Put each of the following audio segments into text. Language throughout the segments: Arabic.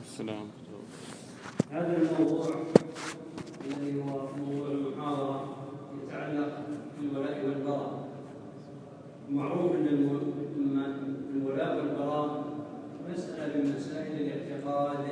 السلام. هذا الموضوع الذي هو موضوع المحاضرة يتعلق بالولاء والبراء. معروف أن الولاء والبراء مسألة من مسائل الاعتقاد،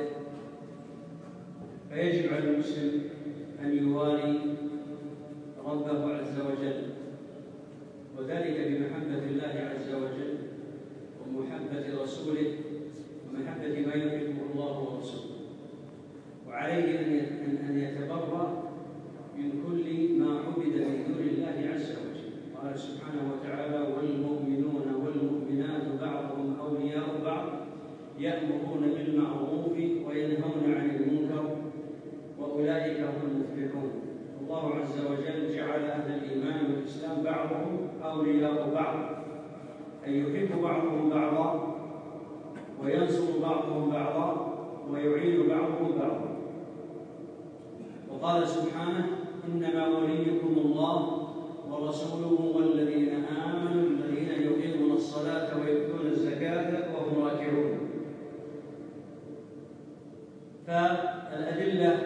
فيجب على المسلم أن يوالي ربه عز وجل، وذلك بمحبة الله عز وجل ومحبة رسوله ومحبة ما يحبه الله ورسوله، وعليه أن يتبرأ من كل ما عبد من دون الله عز وجل. قال سبحانه وتعالى: والمؤمنون والمؤمنات بعضهم أولياء بعض يأمرون بالمعروف وينهون عن المنكر وأولئك هم المفلحون. الله عز وجل جعل أهل الإيمان والإسلام بعضهم أولياء بعض، أي يحب بعضهم بعضا وينصر بعضهم بعضا ويعين بعضهم بعضا. وقال سبحانه: إنما وليكم الله ورسوله والذين آمنوا الذين يقيمون الصلاة ويؤتون الزكاة وهم راكعون. فالأدلة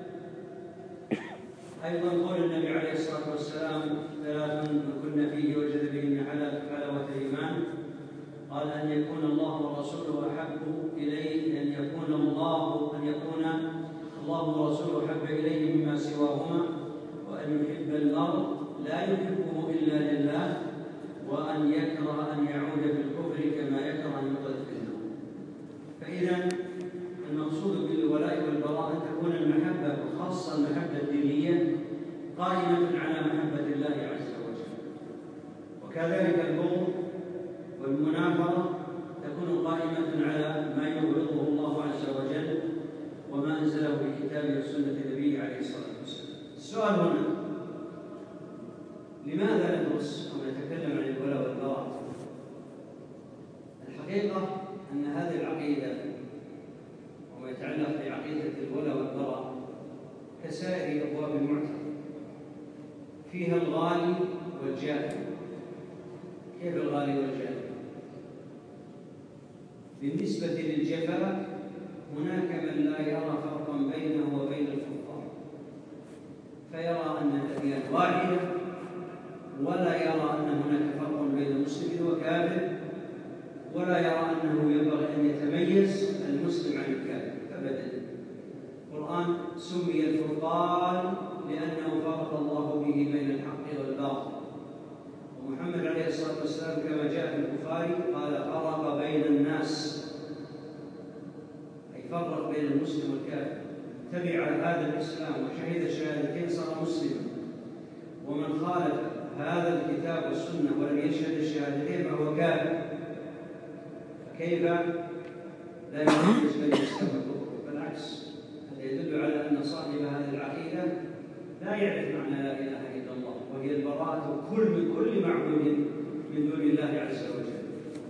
أيضا قول النبي عليه الصلاة والسلام: ثلاث من كن فيه وجد بهن حلاوة الإيمان. قال: أن يكون الله ورسوله أحب إليه، أن يكون الله ورسوله أحب إليه مما سواهما، وأن يحب المرء لا يحبه إلا لله، وأن يكره أن يعود في الكفر كما يكره أن يقذف في النار. فإذا المقصود بالولاء والبراء أن تكون المحبة، وخاصة المحبة الدينية، قائمة على محبة الله عز وجل، وكذلك البغض والمنافرة تكون قائمة على ما يبغضه الله عز وجل وما أنزله في كتابه وسنة نبيه عليه الصلاة والسلام. السؤال هنا: لماذا ندرس أو نتكلم عن الولاء والبراء؟ الحقيقة أن هذه العقيدة وما يتعلق بعقيدة الولاء والبراء كسائر أبواب المعتقد، فيها الغالي والجافي. كيف الغالي والجافي؟ بالنسبة للجفاء هناك من لا يرى فرقا بينه وبين الكفار، فيرى أن الأديان واحدة، ولا يرى أن هناك فرق بين مسلم وكافر، ولا يرى أنه ينبغي أن يتميز المسلم عن الكافر أبدا. القرآن سمي الفرقان لأنه فرق الله به بين الحق والباطل، ومحمد عليه الصلاة والسلام كما جاء في البخاري قال: فرق بين الناس، أي فرق بين المسلم والكافر. تبع هذا الإسلام وشهد الشهادتين صار مسلما، ومن خالف هذا الكتاب والسنة ولم يشهد الشهادتين فهو كافر. فكيف لا يميز بين الإسلام والكفر؟ بالعكس، هذا يدل على أن صاحب هذه العقيدة لا يعرف معنى لا إله إلا الله، وهي البراءة من كل معبود من دون الله عز وجل.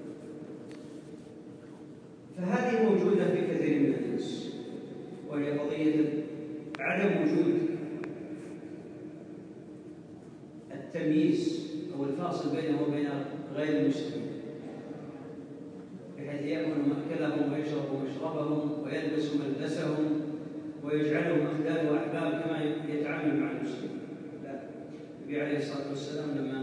فهذه موجودة في كثير من الناس، وهي قضية عدم وجود التمييز أو الفاصل بينه وبين غير المسلمين، بحيث يأكل مأكلهم ويشرب مشربهم ويلبس ملبسهم ويجعلهم أخدان وأحباب كما يتعامل مع المسلمين. لا، النبي عليه الصلاة والسلام لما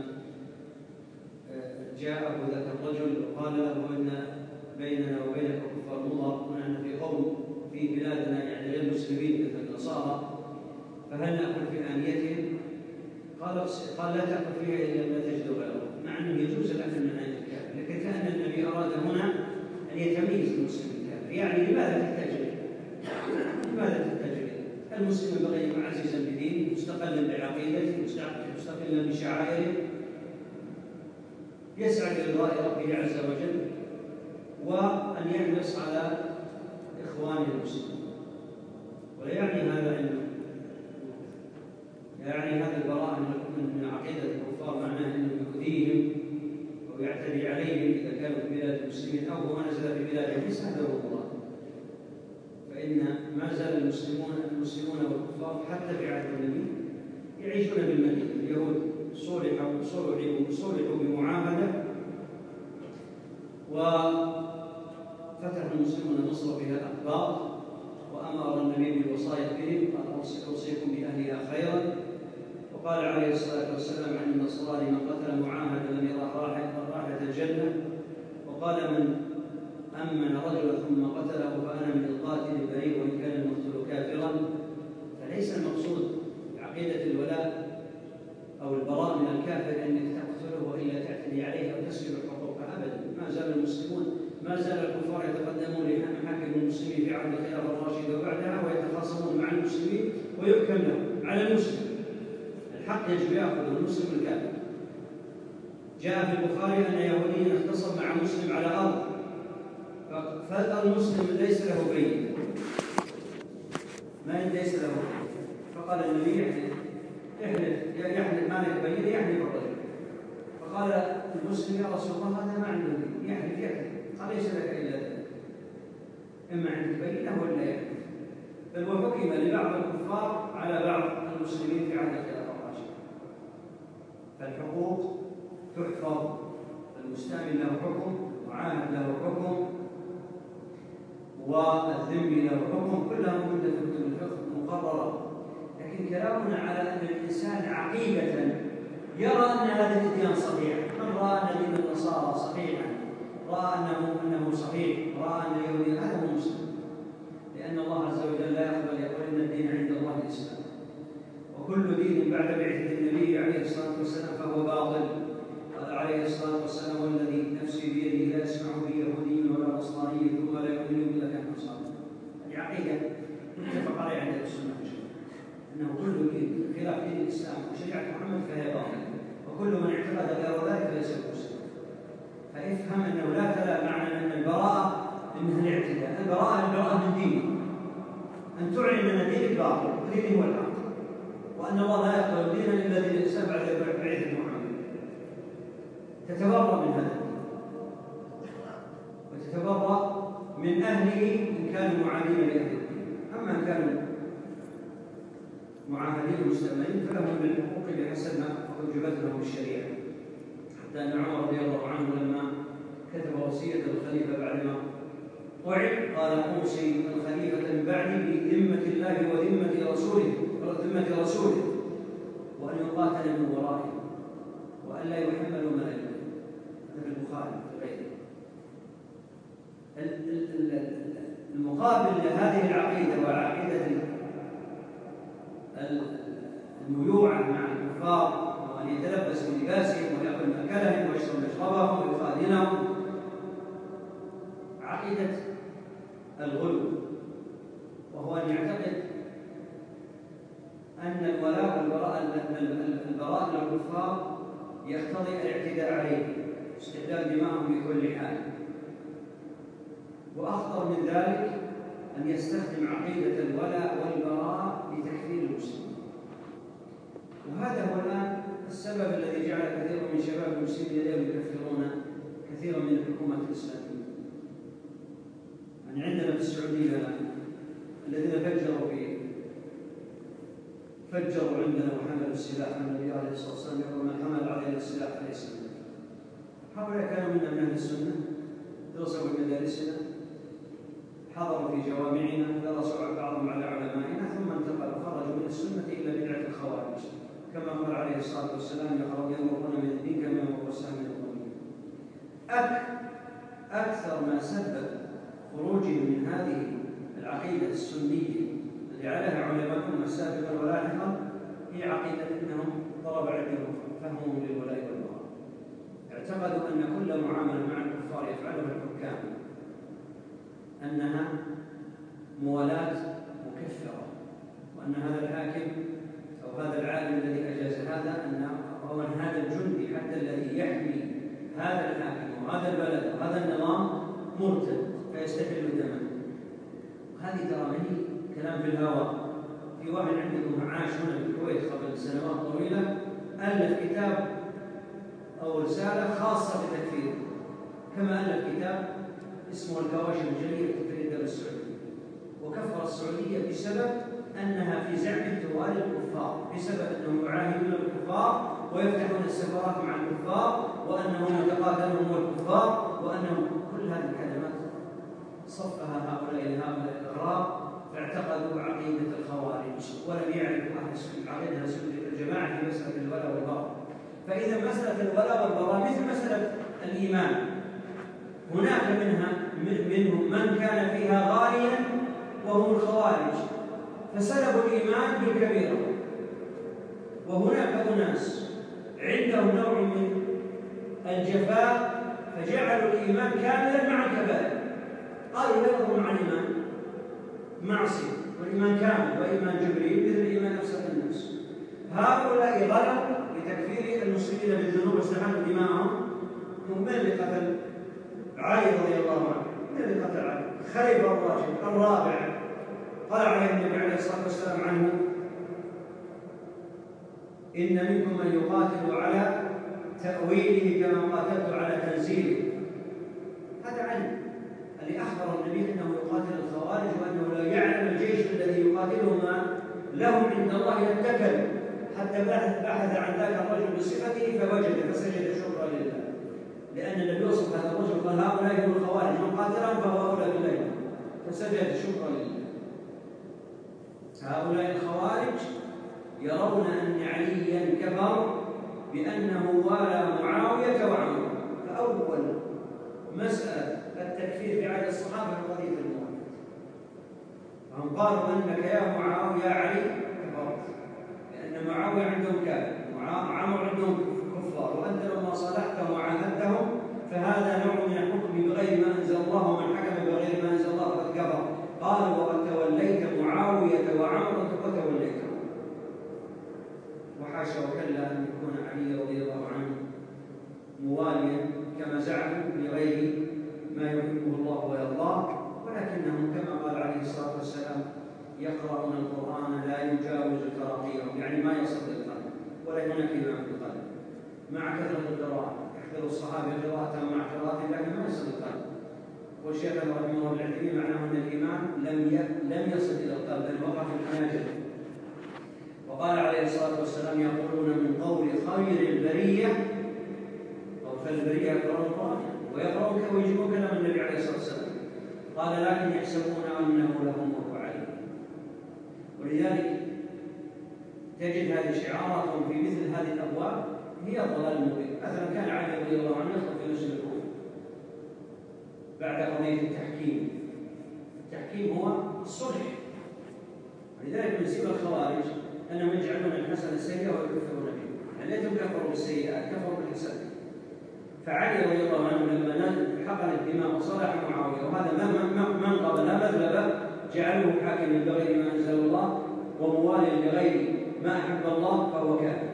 جاءه ذاك الرجل وقال له: إن بيننا وبينك كفار مضر، ونحن في قوم في بلادنا يعني غير مسلمين مثل النصارى، فهل نأكل في آنيتهم؟ قال: لا تأكل فيها إلا ما تجد غيره، مع أنه يجوز الأكل من آنية الكافر، لكن كأن النبي أراد هنا أن يتميز المسلم الكافر. يعني لماذا تحتاج إليه؟ المسلم ينبغي أن يكون عزيزا بدينه، مستقلا بعقيدته، مستقلا بشعائره، يسعى لرضاء ربه عز وجل، وأن يحرص على إخوانه المسلمين. ولا يعني هذا هذا البراءة من عقيدة الكفار معناه أنه يؤذيهم ويعتدي عليهم إذا كانوا في بلاد المسلمين أو هو نزل في بلادهم. ليس هذا هو المراد، فإن ما زال المسلمون والكفار حتى في عهد النبي يعيشون بالمدينة. اليهود صلحوا بمعاهدة، وفتح المسلمون مصر بها الأقباط، وأمر النبي بالوصاية بهم، قال أوصيكم بأهلها خيرا. وقال عليه الصلاة والسلام عن النصراني من قتل معاهدا لم يرى رائحة الجنة. وقال من أمن رجلا ثم قتله فأنا من القاتل البريء وإن كان المقتول كافرا. فليس المقصود بعقيدة الولاء أو البراء من الكافر أنك تقتله وإلا تعتدي عليه أو تسلب حقوقه أبدا. ما زال المسلمون، ما زال الكفار يتقدمون لمحاكم المسلمين في عهد الخلافة الراشدة وبعدها ويتخاصمون مع المسلمين ويحكم لهم على المسلم. الحق يجب يأخذ المسلم الكافر. جاء في البخاري أن يهوديا اختصم مع مسلم على أرض، فالمسلم ليس له بينة، ما ليس له، فقال النبي يحلف ما لك بينة، يحلف الرجل. فقال المسلم يا رسول الله هذا ما عنده بينة، يحلف. قال ليس لك إلا ذلك، إما عندك بينة ولا يحلف. بل وحكم لبعض الكفار على بعض المسلمين في عهد الخلافة الراشدة. فالحقوق تحفظ، المستأمن له حكم، المعاهد له حكم، والذمي له حكم، كلها موجودة في كتب الفقه مقررة. لكن كلامنا على أن الإنسان عقيدة يرى أن هذا الدين صحيح. من رأى أن دين النصارى صحيحا، رأى أنه صحيح، رأى أن اليهودية، هذا هو مسلم. لأن الله عز وجل لا يقبل، يقول إن الدين عند الله الإسلام، وكل دين بعد بعثة النبي عليه الصلاة والسلام فهو باطل. قال عليه الصلاة والسلام والذي نفسي بيده لا يسمع به يهودي ولا نصراني ثم لا يؤمن إلا كان صادقا. هذه عقيدة متفق عليها عند السنة أنه كل دين خلاف دين الإسلام وشريعة محمد فهي باطلة، وكل من اعتقد غير ذلك فليس مسلم. فافهم أنه لا تلا معنى أن البراءة إنها الاعتداء. البراءة من دينك، أن تعلن أن دينك باطل ودينه هو الحق، وأن الله لا يقبل دينا إلا دين الإسلام بعد بعثة محمد. تتبرأ من هذا الدين وتتبرأ من أهله إن كانوا معادين لأهل الدين. أما إن كانوا معاهدين مستأمنين فلهم من الحقوق بحسب ما أوجبت لهم الشريعة. حتى أن عمر رضي الله عنه لما كتب وصية الخليفة بعدما طعن قال أوصي الخليفة من بعدي بذمة الله وذمة رسوله وأن يقاتل من ورائه وأن لا يحملوا ما لا في البخاري وغيره. المقابل لهذه العقيدة وعقيدة الميوعة مع الكفار وأن يتلبس بلباسهم ويأكل مأكلهم ويشرب مشربهم ويخادنهم عقيدة الغلو، وهو أن يعتقد أن الولاء والبراء للكفار يقتضي الاعتداء عليهم، استحلال دماءهم بكل حال. وأخطر من ذلك أن يستخدم عقيدة الولاء والبراء لتكفير المسلمين. وهذا هو الآن السبب الذي جعل كثير من شباب المسلمين اليوم يكفرون كثيرا من الحكومات الإسلامية. يعني عندنا في السعودية الذين فجروا عندنا وحملوا السلاح، النبي عليه الصلاة والسلام يقول من حمل علينا السلاح فليس منا. هؤلاء كانوا منا من أهل السنة، درسوا في مدارسنا، حضروا في جوامعنا، درسوا بعضهم على علمائنا، ثم انتقلوا خرجوا من السنة إلى بدعة الخوارج، كما قال عليه الصلاة والسلام يمرقون من الدين كما يمرق السهم من الرمية. أكثر ما سبب خروجهم من هذه العقيدة السنية التي عليها علماءنا سابقا ولاحقا هي عقيدة أنهم ضرب عليهم فهمهم للولاء والبراء. اعتقدوا أن كل معاملة مع الكفار يفعلها الحكام أنها موالاة مكفرة، وأن هذا الحاكم أو هذا العالم الذي أجاز هذا أو أن هذا الجندي حتى الذي يحمي هذا الحاكم وهذا البلد وهذا النظام مرتد فيستحل دمه. وهذه ترى مني كلام في الهواء. في واحد عندكم عاش هنا في الكويت قبل سنوات طويلة ألف كتاب أو رسالة خاصة بتكفير، كما ألف كتاب اسمه الكواشف الجلية في الدولة السعودية، وكفر السعودية بسبب أنها في زعم توالي الكفار، بسبب أنهم يعاهدون الكفار ويفتحون السفارات مع الكفار وأنهم يتقاتلون الكفار وأنهم كل هذه الكلمات صفها هؤلاء الأغراب اعتقدوا عقيدة الخوارج ولم يعرفوا عقيدة الجماعة في مسألة الولاء والبراء. فإذا مسألة الولاء والبراء مثل مسألة الإيمان، هناك منهم من كان فيها غاليا وهم الخوارج فسلبوا الإيمان بالكبيرة، وهناك أناس عندهم نوع من الجفاء فجعلوا الإيمان كاملا مع الكبائر، قالوا لا يضر مع الإيمان معصية والإيمان كامل وإيمان جبريل مثل الإيمان أفسد الناس. هؤلاء غلوا بتكفير المسلمين بالذنوب واستحلوا دماءهم. من اللي قتل علي رضي الله عنه؟ من اللي قتل علي؟ خليفة الراشد الرابع، قال عليه النبي عليه الصلاة والسلام عنه: إن منكم من يقاتل على تأويله كما قاتلت على تنزيله. هذا علي اللي أخبر النبي أنه يقاتل الخوارج وأنه لا يعلم الجيش الذي يقاتلهم لهم عند الله يتكل، حتى بحث عن ذاك الرجل بصفته فوجد فسجد شكرا لله، لأن النبي وصف هذا الرجل قال: هؤلاء هم الخوارج من قاتلهم فهو أولى بالله، فسجد شكرا لله. هؤلاء الخوارج يرون أن عليا كفر بأنه والى معاوية وعمر. فأول مسألة التكفير في عهد الصحابة قضية الموالاه، فهم قالوا أنك يا معاوية يا علي كفرت، لأن معاوية عندهم كافر وعمر عندهم كفار، وأنت لما صالحتهم وعاهدتهم فهذا نوع من الحكم بغير ما أنزل الله، ومن حكم بغير ما أنزل الله فقد كفر. قالوا: وقد توليت معاوية وعمر وتوليتهم. وحاشا وكلا أن يكون علي رضي الله عنه مواليا كما زعموا لغير ما يحبه الله ويرضاه، ولكنهم كما قال عليه الصلاة والسلام: يقرؤون القرآن لا يجاوز تراقيهم، يعني ما يصل للقلب ولا هناك إمام في القلب، مع كثرة القراءة يحفظ الصحابة قراءة مع قراءة لكن ما يصل للقلب. والشيخ رحمه الله العلمي معناه أن الإيمان لم يصل إلى القلب بل وقع في الحناجر. وقال عليه الصلاة والسلام: يقولون من قول خير البرية أو فالبرية يقرؤون القرآن ويقرؤون ويجيبون كلام النبي عليه الصلاة والسلام. قال: لكن يحسبون أنه لهم وهو عليهم. ولذلك تجد هذه شعاراتهم في مثل هذه الأبواب هي الضلال المبين. مثلا كان علي رضي الله عنه يخطب في مسجد الكوفة بعد قضية التحكيم. التحكيم هو الصلح، ولذلك من سيب الخوارج أنهم يجعلون الحسن السيئة ويكفرون به، يعني ليتهم كفروا بالسيئات كفروا بالحسن. فعلي رضي الله عنه لما حقن الدماء وصالح معاوية، وهذا منقض لا مذهب، جعلوه حاكما بغير ما أنزل الله ومواليا لغير ما أحب الله فهو كافر،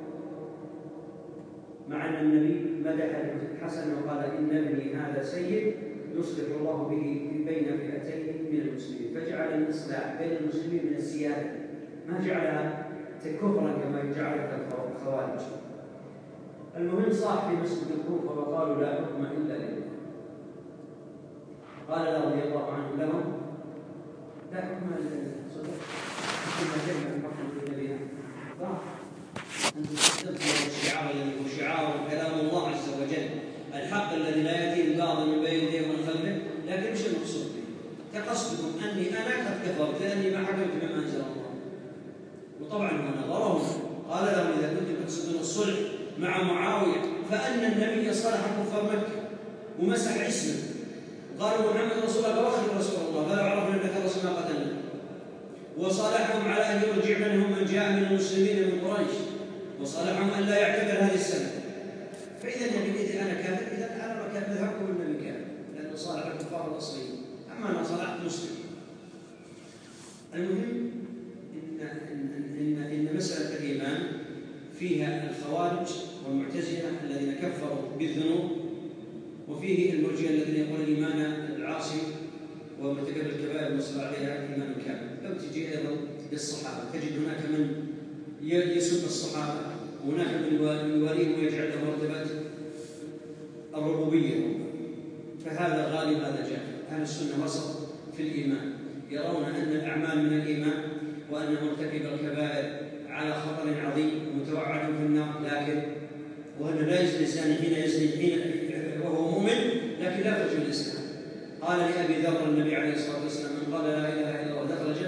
مع أن النبي مدح الحسن وقال: إن ابني هذا سيد يصلح الله به بين فئتين من المسلمين. فجعل الإصلاح بين المسلمين من السيادة، ما جعلها كفرا كما جعلها الخوارج. المهم صاح في مسجد الكوفة وقالوا: لا حكم إلا لله. قال له رضي الله عنه لهم: لا حكم إلا لله. صدق كما جاء الحكم في النبي أنت تستخدم الشعار الذي هو شعار كلام الله عز وجل، الحق الذي لا يأتي الباطل من بين يديه ومن خلفه، لكن مش المقصود به؟ كقصدكم أني أنا قد كفرت لأني ما حكمت بما أنزل الله. وطبعا هنا ضرهم، قال لهم: إذا كنتم تقصدون الصلح مع معاوية فأن النبي صالح كفار مكة ومسح اسمه وقالوا: محمد رسول الله فوخر رسول الله فلو عرفنا أنك رسول ما قتلنا، وصالحهم على أن يرجع منهم من جاء من المسلمين من قريش، وصالحهم أن لا يعتبر هذه السنة. فإذا النبي إذا أنا كافر إذا أنا مذهبكم النبي كافر، لأنه صالح الكفار الأصليين، أما أنا صالحت مسلم. المهم إن مسألة الإيمان فيها الخوارج والمعتزلة الذين كفروا بالذنوب، وفيه المرجئة الذين يقولون الإيمان العاصي ومرتكب الكبائر المصر عليها إيمان كامل. لو تجي أيضا للصحابة تجد هناك من يسب الصحابة وهناك من يواليهم ويجعل له مرتبة الربوبية، فهذا غالب هذا جاهل. أهل السنة وسط في الإيمان، يرون أن الأعمال من الإيمان وأن مرتكب الكبائر على خطر عظيم متوعد في النار، لكن وأن لا يزني الإنسان حين يزني حين وهو مؤمن لكن لا يخرج من الإسلام. قال لأبي ذر النبي عليه الصلاة والسلام: من قال لا إله إلا الله دخل الجنة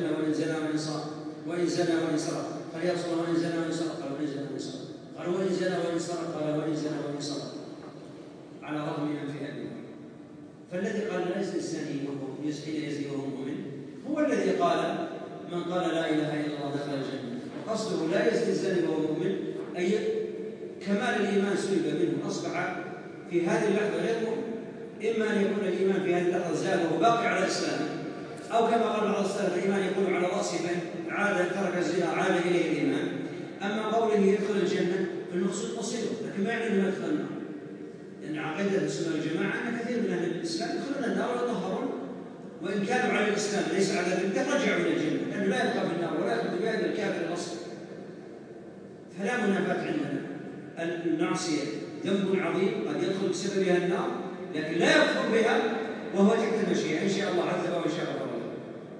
زنى وإن سرق. قال يا رسول الله وإن زنى وإن سرق؟ قال وإن زنى وإن سرق. قال وإن زنى وإن سرق؟ قال وإن زنى وإن سرق، على رغم أنف أبيه. فالذي قال لا يزني الزاني وهو يزني وهو مؤمن هو الذي قال من قال لا إله إلا الله دخل الجنة. وقصده لا يزني الزاني وهو مؤمن أي كمال الإيمان سلب منه، أصبح في هذه اللحظة غير مؤمن. إما أن يكون الإيمان في هذه اللحظة زاد وهو باقي على الإسلام، أو كما قال بعض السلف الإيمان يكون على رأسه فإن عاد ترك الزنا عاد إليه الإيمان. أما قوله يدخل الجنة فالمقصود مصيره، لكن ما يعني أنه يدخل النار، لأن عقيدة السنة والجماعة أن كثير من أهل الإسلام يدخلون النار ويطهرون وإن كانوا على الإسلام ليس على ذلك رجعوا إلى الجنة، لأنه لا يبقى في النار ولا يدخل بهذا الكافر الأصل. فلا منافاة عندنا. المعصية ذنب عظيم قد يدخل بسببها النار، لكن لا يكفر بها وهو تحت المشيئة، إن شاء الله عذبه وإن شاء الله غفر.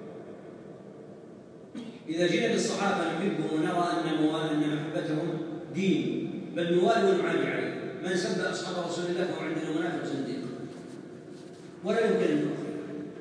إذا جينا للصحابة نحبهم ونرى أن محبتهم دين، بل نوالي ونعادي عليه. من سب أصحاب رسول الله فهو عندنا منافق زنديق ولا يمكن أن نؤخذ.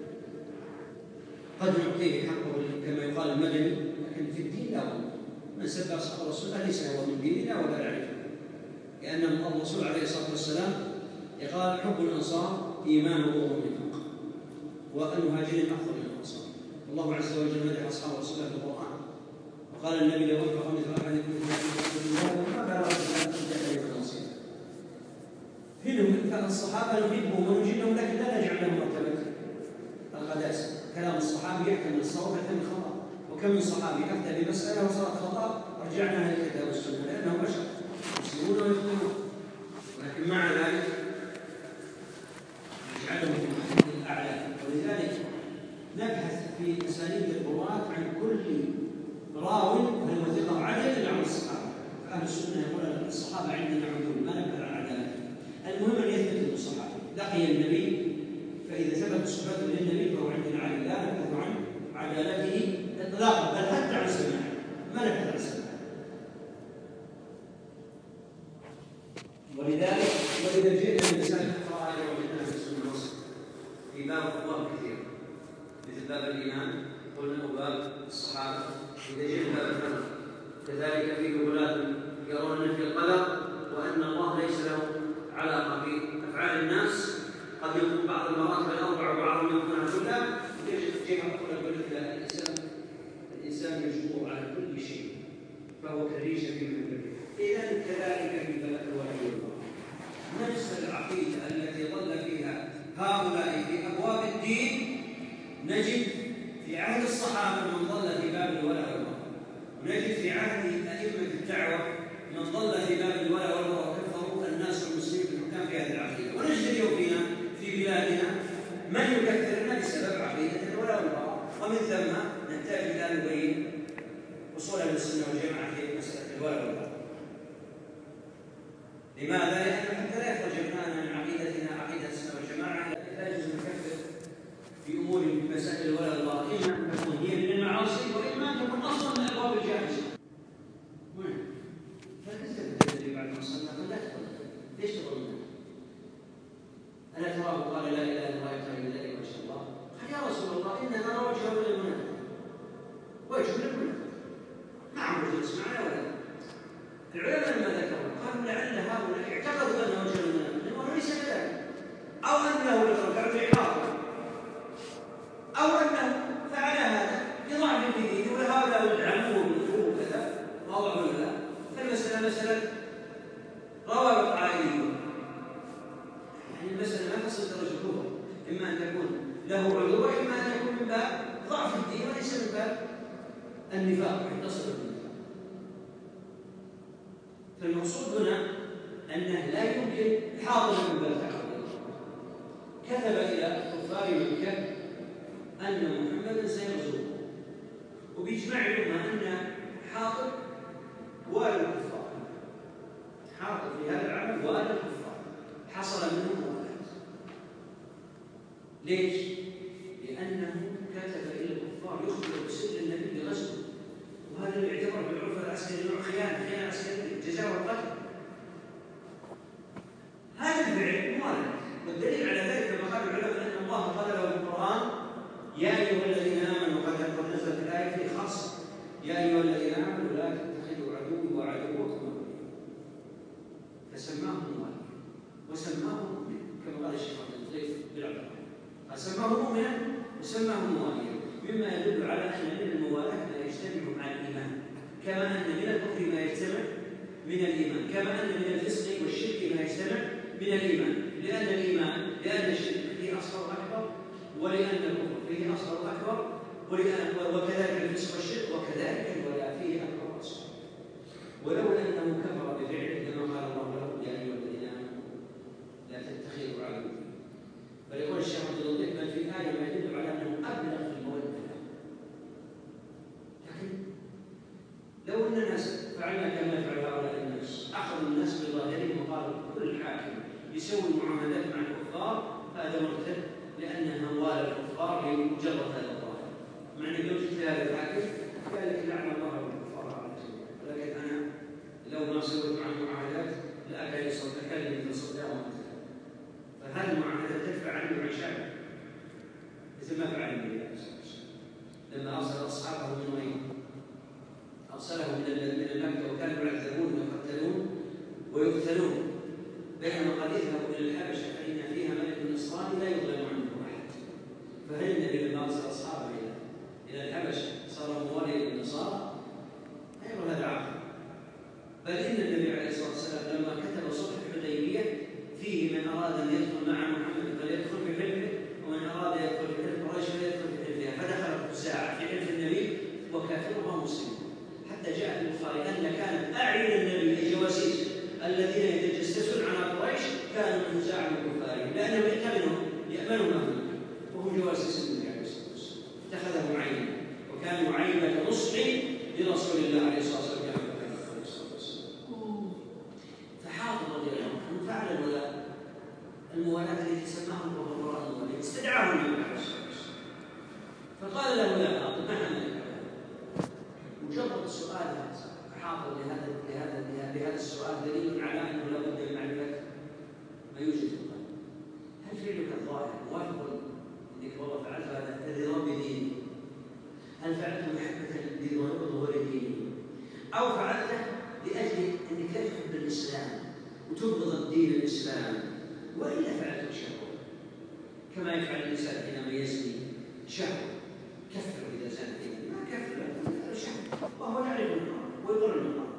قد نعطيه حقه كما يقال المدني، لكن في الدين لا بد. من سب أصحاب رسول الله ليس هو من ديننا ولا نعرفه، لأن الرسول عليه الصلاة والسلام قال حب الأنصار إيمان ونفاق، والمهاجرين أفضل من الأنصار. الله عز وجل مدح أصحاب رسول الله في القرآن وقال النبي لو أنفق مثل أحدكم ما بلغ الجنة والنصير. هنا الصحابة نحبهم ونجلهم، لكن لا نجعل لهم مرتبة القداسة. كلام الصحابي يحتمل الصواب ويحتمل الخطأ، وكم من صحابي أفتى بمسألة وصارت خطأ رجعناها للكتاب والسنة، لأنهم بشر يسلمون ويخطئون، ولكن مع ذلك نجعلهم في المحل الأعلى. ولذلك نبحث في أسانيد الرواة عن كل راو هل هو ثقة عدل عن الصحابة. فأهل السنة يقول الصحابة عندنا عدول ما نبحث عن عدالته، المهم أن يثبت الصحابة لقي النبي، فإذا ثبت صفته للنبي فهو عندنا عدل، لا نبحث عن عدالته إطلاقا، بل حتى عن سماعه ما نبحث عن سماعه. ولذلك وإذا جئنا لمسائل أخرى وجدنا في السنة نص في باب أبواب كثيرة، مثل باب الإيمان قلنا وباب الصحابة. إذا جئنا باب القدر كذلك فيه ولاة يرون في القدر وأن الله ليس له علاقة بأفعال الناس، قد يكون بعض المراتب الأربع وبعضهم يكونها كلها. جهة أخرى الإنسان مجبور على كل شيء فهو كريشة في محبته. إذن كذلك في فلك الوحي والبراءة نفس العقيدة التي ظل فيها هؤلاء في أبواب الدين نجد في عهد الصحابة من ظل في باب الولاء والبراء، ونجد في عهد أئمة الدعوة من ظل في باب الولاء والبراء وكفروا الناس والمسلمين بالحكام في هذه العقيدة. ونجد اليوم فينا في بلادنا من يكفرنا بسبب عقيدة الولاء والبراء، ومن ثم نحتاج إلى أن نبين أصول أهل السنة والجماعة في مسألة الولاء والبراء. لماذا؟ لأنه حتى لا يخرج ابنائنا من عقيدتنا عقيدة السنة والجماعة لا يجوز نكفر في أمور من مسائل الولاء والبراء، إما أن تكون هي من المعاصي وإما أن تكون أصلا من أبواب الجائزة. فليس الذي بعد ما صلى فلا تقول ليش تظنون؟ ألا تراه قال لا إله إلا الله يبتغي من ذلك وجه الله؟ قال يا رسول الله إننا نرى وجهه للمنافق وجه للمنافق ما عمرو جلس معنا ولا. العلماء لما ذكروا قالوا لعل هؤلاء اعتقدوا أنه وجه المنافق وهو ليس كذلك، أو أنه لغرق بعقابه، أو أنه فعل هذا لضعف في دينه ولهؤلاء العلموه بالفروق كذا واضح ولا لا. فالمسألة مسألة روابط عائلية، يعني المسألة ما تصل درجة الكفر، إما أن تكون له عذر وإما أن يكون من باب ضعف الدين وليس من باب النفاق يتصل بالنفاق. فالمقصود هنا أنه لا يمكن حاضر من باب تعبد. كتب إلى كفار مكة أن محمدا سيغزو، وبإجماع الأمة أن حاطب والي الكفار، حاطب في هذا العمل والي الكفار حصل منهم وفاة. ليش؟ لأنه كتب إلى الكفار يخبر بسر النبي لغزوه، وهذا يعتبر بالعرف العسكري نوع خيانة عسكرية جزاء والقتل. هذا الفعل موالد، والدليل على ذلك كما قال العلماء أن الله قال له في القرآن يا أيها الذين آمنوا قد نزلت الآية في خاص يا أيها الذين آمنوا لا تتخذوا عدوي وعدوكم أولياء، فسماهم مواليا وسماهم مؤمنا، كما قال الشيخ عبد اللطيف بن عبد الرحمن، فسماهم مؤمنا وسماهم مواليا، مما يدل على أن من الموالاة ما يجتمع مع الإيمان، كما أن من الكفر ما يجتمع من الإيمان، كما أن من الفسق والشرك ما يجتمع من الإيمان، لأن الشرك فيه أصغر وأكبر، ولأن الكفر فيه أصغر وأكبر، وكذلك الفسق والشرك، وكذلك الولاء فيه أكبر وأصغر. ولولا أنه كفر بفعله كما قال الله له يا أيها الذين آمنوا لا تتخذوا عدوا، بل يقول الشيخ عبد اللطيف بل في الآية ما يدل على أنه أبلغ في المودة. لكن لو أن الناس فعلنا كما يفعل هؤلاء الناس، أخذوا الناس بظاهرهم وقالوا كل حاكم يسوي معاملات مع الكفار هذا مرتد، لأنه والى الكفار لمجرد هذا الظاهر، مع أن لو جئت هذا الحاكم قال لك لعن الله الكفار على سبيل، ولكن أنا لو ما سويت معه معاملات لأكل يصدق كلمة صدق ومثل، فهذه المعاملات تدفع عنه عن شعبه مثل ما فعل النبي عليه الصلاة والسلام لما أرسل أصحابه من وين؟ أرسلهم من مكة وكانوا يعذبون ويقتلون ويقتلون، بينما قد يذهبوا إلى الحبشة فإن فيها ملك نصراني لا يظلم عنه أحد، فهل النبي لما أرسل أصحابه إلى الحبشة صار مواليا للنصارى؟ غير هذا عقل، بل إن النبي عليه الصلاة والسلام لما كتب صلح الحديبية فيه من أراد أن يدخل مع محمد فليدخل في حلفه، ومن أراد يدخل في حلف قريش فليدخل في حلفها، فدخل خزاعة في حلف النبي وكافرها مسلم، حتى جاء في البخاري أن كانت أعين النبي الجواسيس الذين يتجسسون على قريش كانوا من خزاعة الكفار، لأنهم يأمنون منهم وهم جواسيس النبي عليه الصلاة والسلام، اتخذهم عينا وكانوا عينة نصح لرسول الله عليه الصلاة والسلام. فحاضر رضي الله عنه فعل الموالاة التي سماهم وراء الموالين، استدعاه النبي عليه الصلاة والسلام فقال له يا حاطب ما حملك؟ مجرد السؤال حاضر لهذا السؤال دليل على أنه لا بد من معرفة ما يوجد في القلب. هل فعلك الظاهر موافق انك والله فعلت هذا الرضا بديني؟ هل فعلت محبة لظهور ديني؟ أو فعلته لأجل أنك لا تحب الإسلام وتبغض الدين الإسلام، وإلا فعلت شهوة كما يفعل الإنسان حينما يزني شهوة، كفر إذا زنى ما كفر شهوة وهو يعرف النار ويضر النار،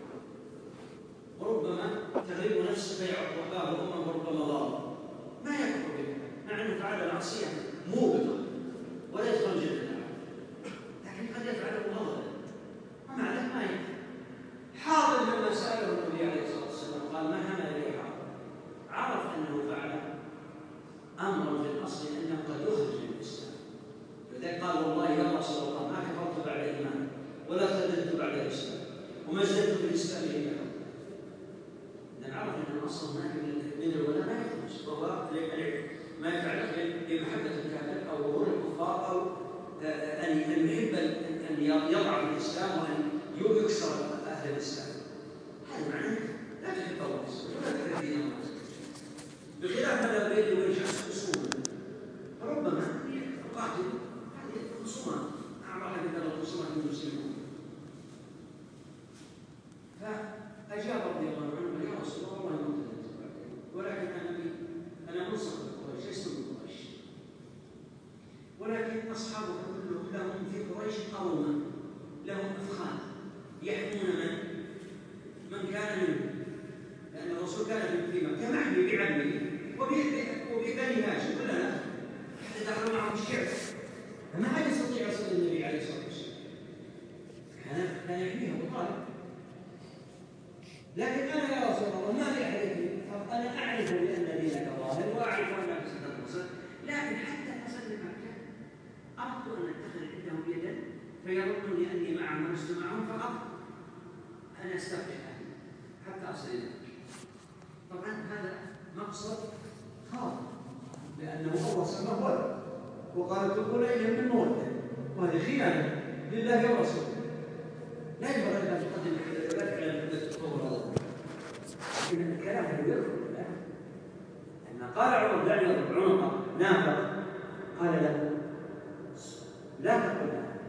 وربما تغلب نفسه فيعق باب أمه وربما ضار ما يكفر بها مع أنه فعل معصية موبقة ولا يدخل الجنة، لكن قد يفعله غضبا ومع ذلك ما يكفر. حاضر لما سأله النبي عليه الصلاة والسلام قال ما حمل لي حاضر، عرف أنه فعل أمرا في الأصل أنه قد يخرج من الإسلام، لذلك قال والله يا رسول الله ما كفرت بعد إيمان ولا ارتدت بعد الإسلام وما ازددت في الإسلام إلا حقا، لأن عرف أن الأصل هناك من الولاء ما يخرج، وهو ما يفعل بمحبة الكافر أو ظهور الكفار أو أن يحب أن يضع في الإسلام وأن يكسر أهل الإسلام، هذا معناه لا تحب الله ولا تحب دين الله، بخلاف هذا البيت ويجعل خصوما ربما يقاتل هذه الخصومات أعرف مثل الخصومات من المسلمين. فأجاب رضي الله عنه يا رسول الله والله ما ارتدت ولكن أنا منصف لقريش لست من قريش، ولكن أصحابك كلهم لهم في قريش قوما لهم أفخاذ يحمون من كان منهم، لأن الرسول كان في مكة محمي بعمه وببني هاشم كلنا حتى دخل معهم الشعب، فما حد يستطيع يصل النبي عليه الصلاة والسلام، كان يحميهم وطالب. لكن أنا يا رسول الله ما لي أحد، أنا أعرف بأن دينك ظاهر وأعرف أنك ستنتصر، لكن حتى أصل لمكة أردت أن أتخذ عندهم يدا فيظنني أني معهم ولست معهم، فأردت أن أستفتح حتى أصل إلى مكة. طبعا هذا مقصد خاطئ، لأنه الله سماه ولد وقال تقول إليهم بالمودة، وهذه خيانة لله ورسوله، لا ينبغي أن تقدم العبادات على المدة الكبرى، لكن الكلام هل يدخل له؟ أن قال عمر دعني يضرب عنقه نافق، قال لا تقل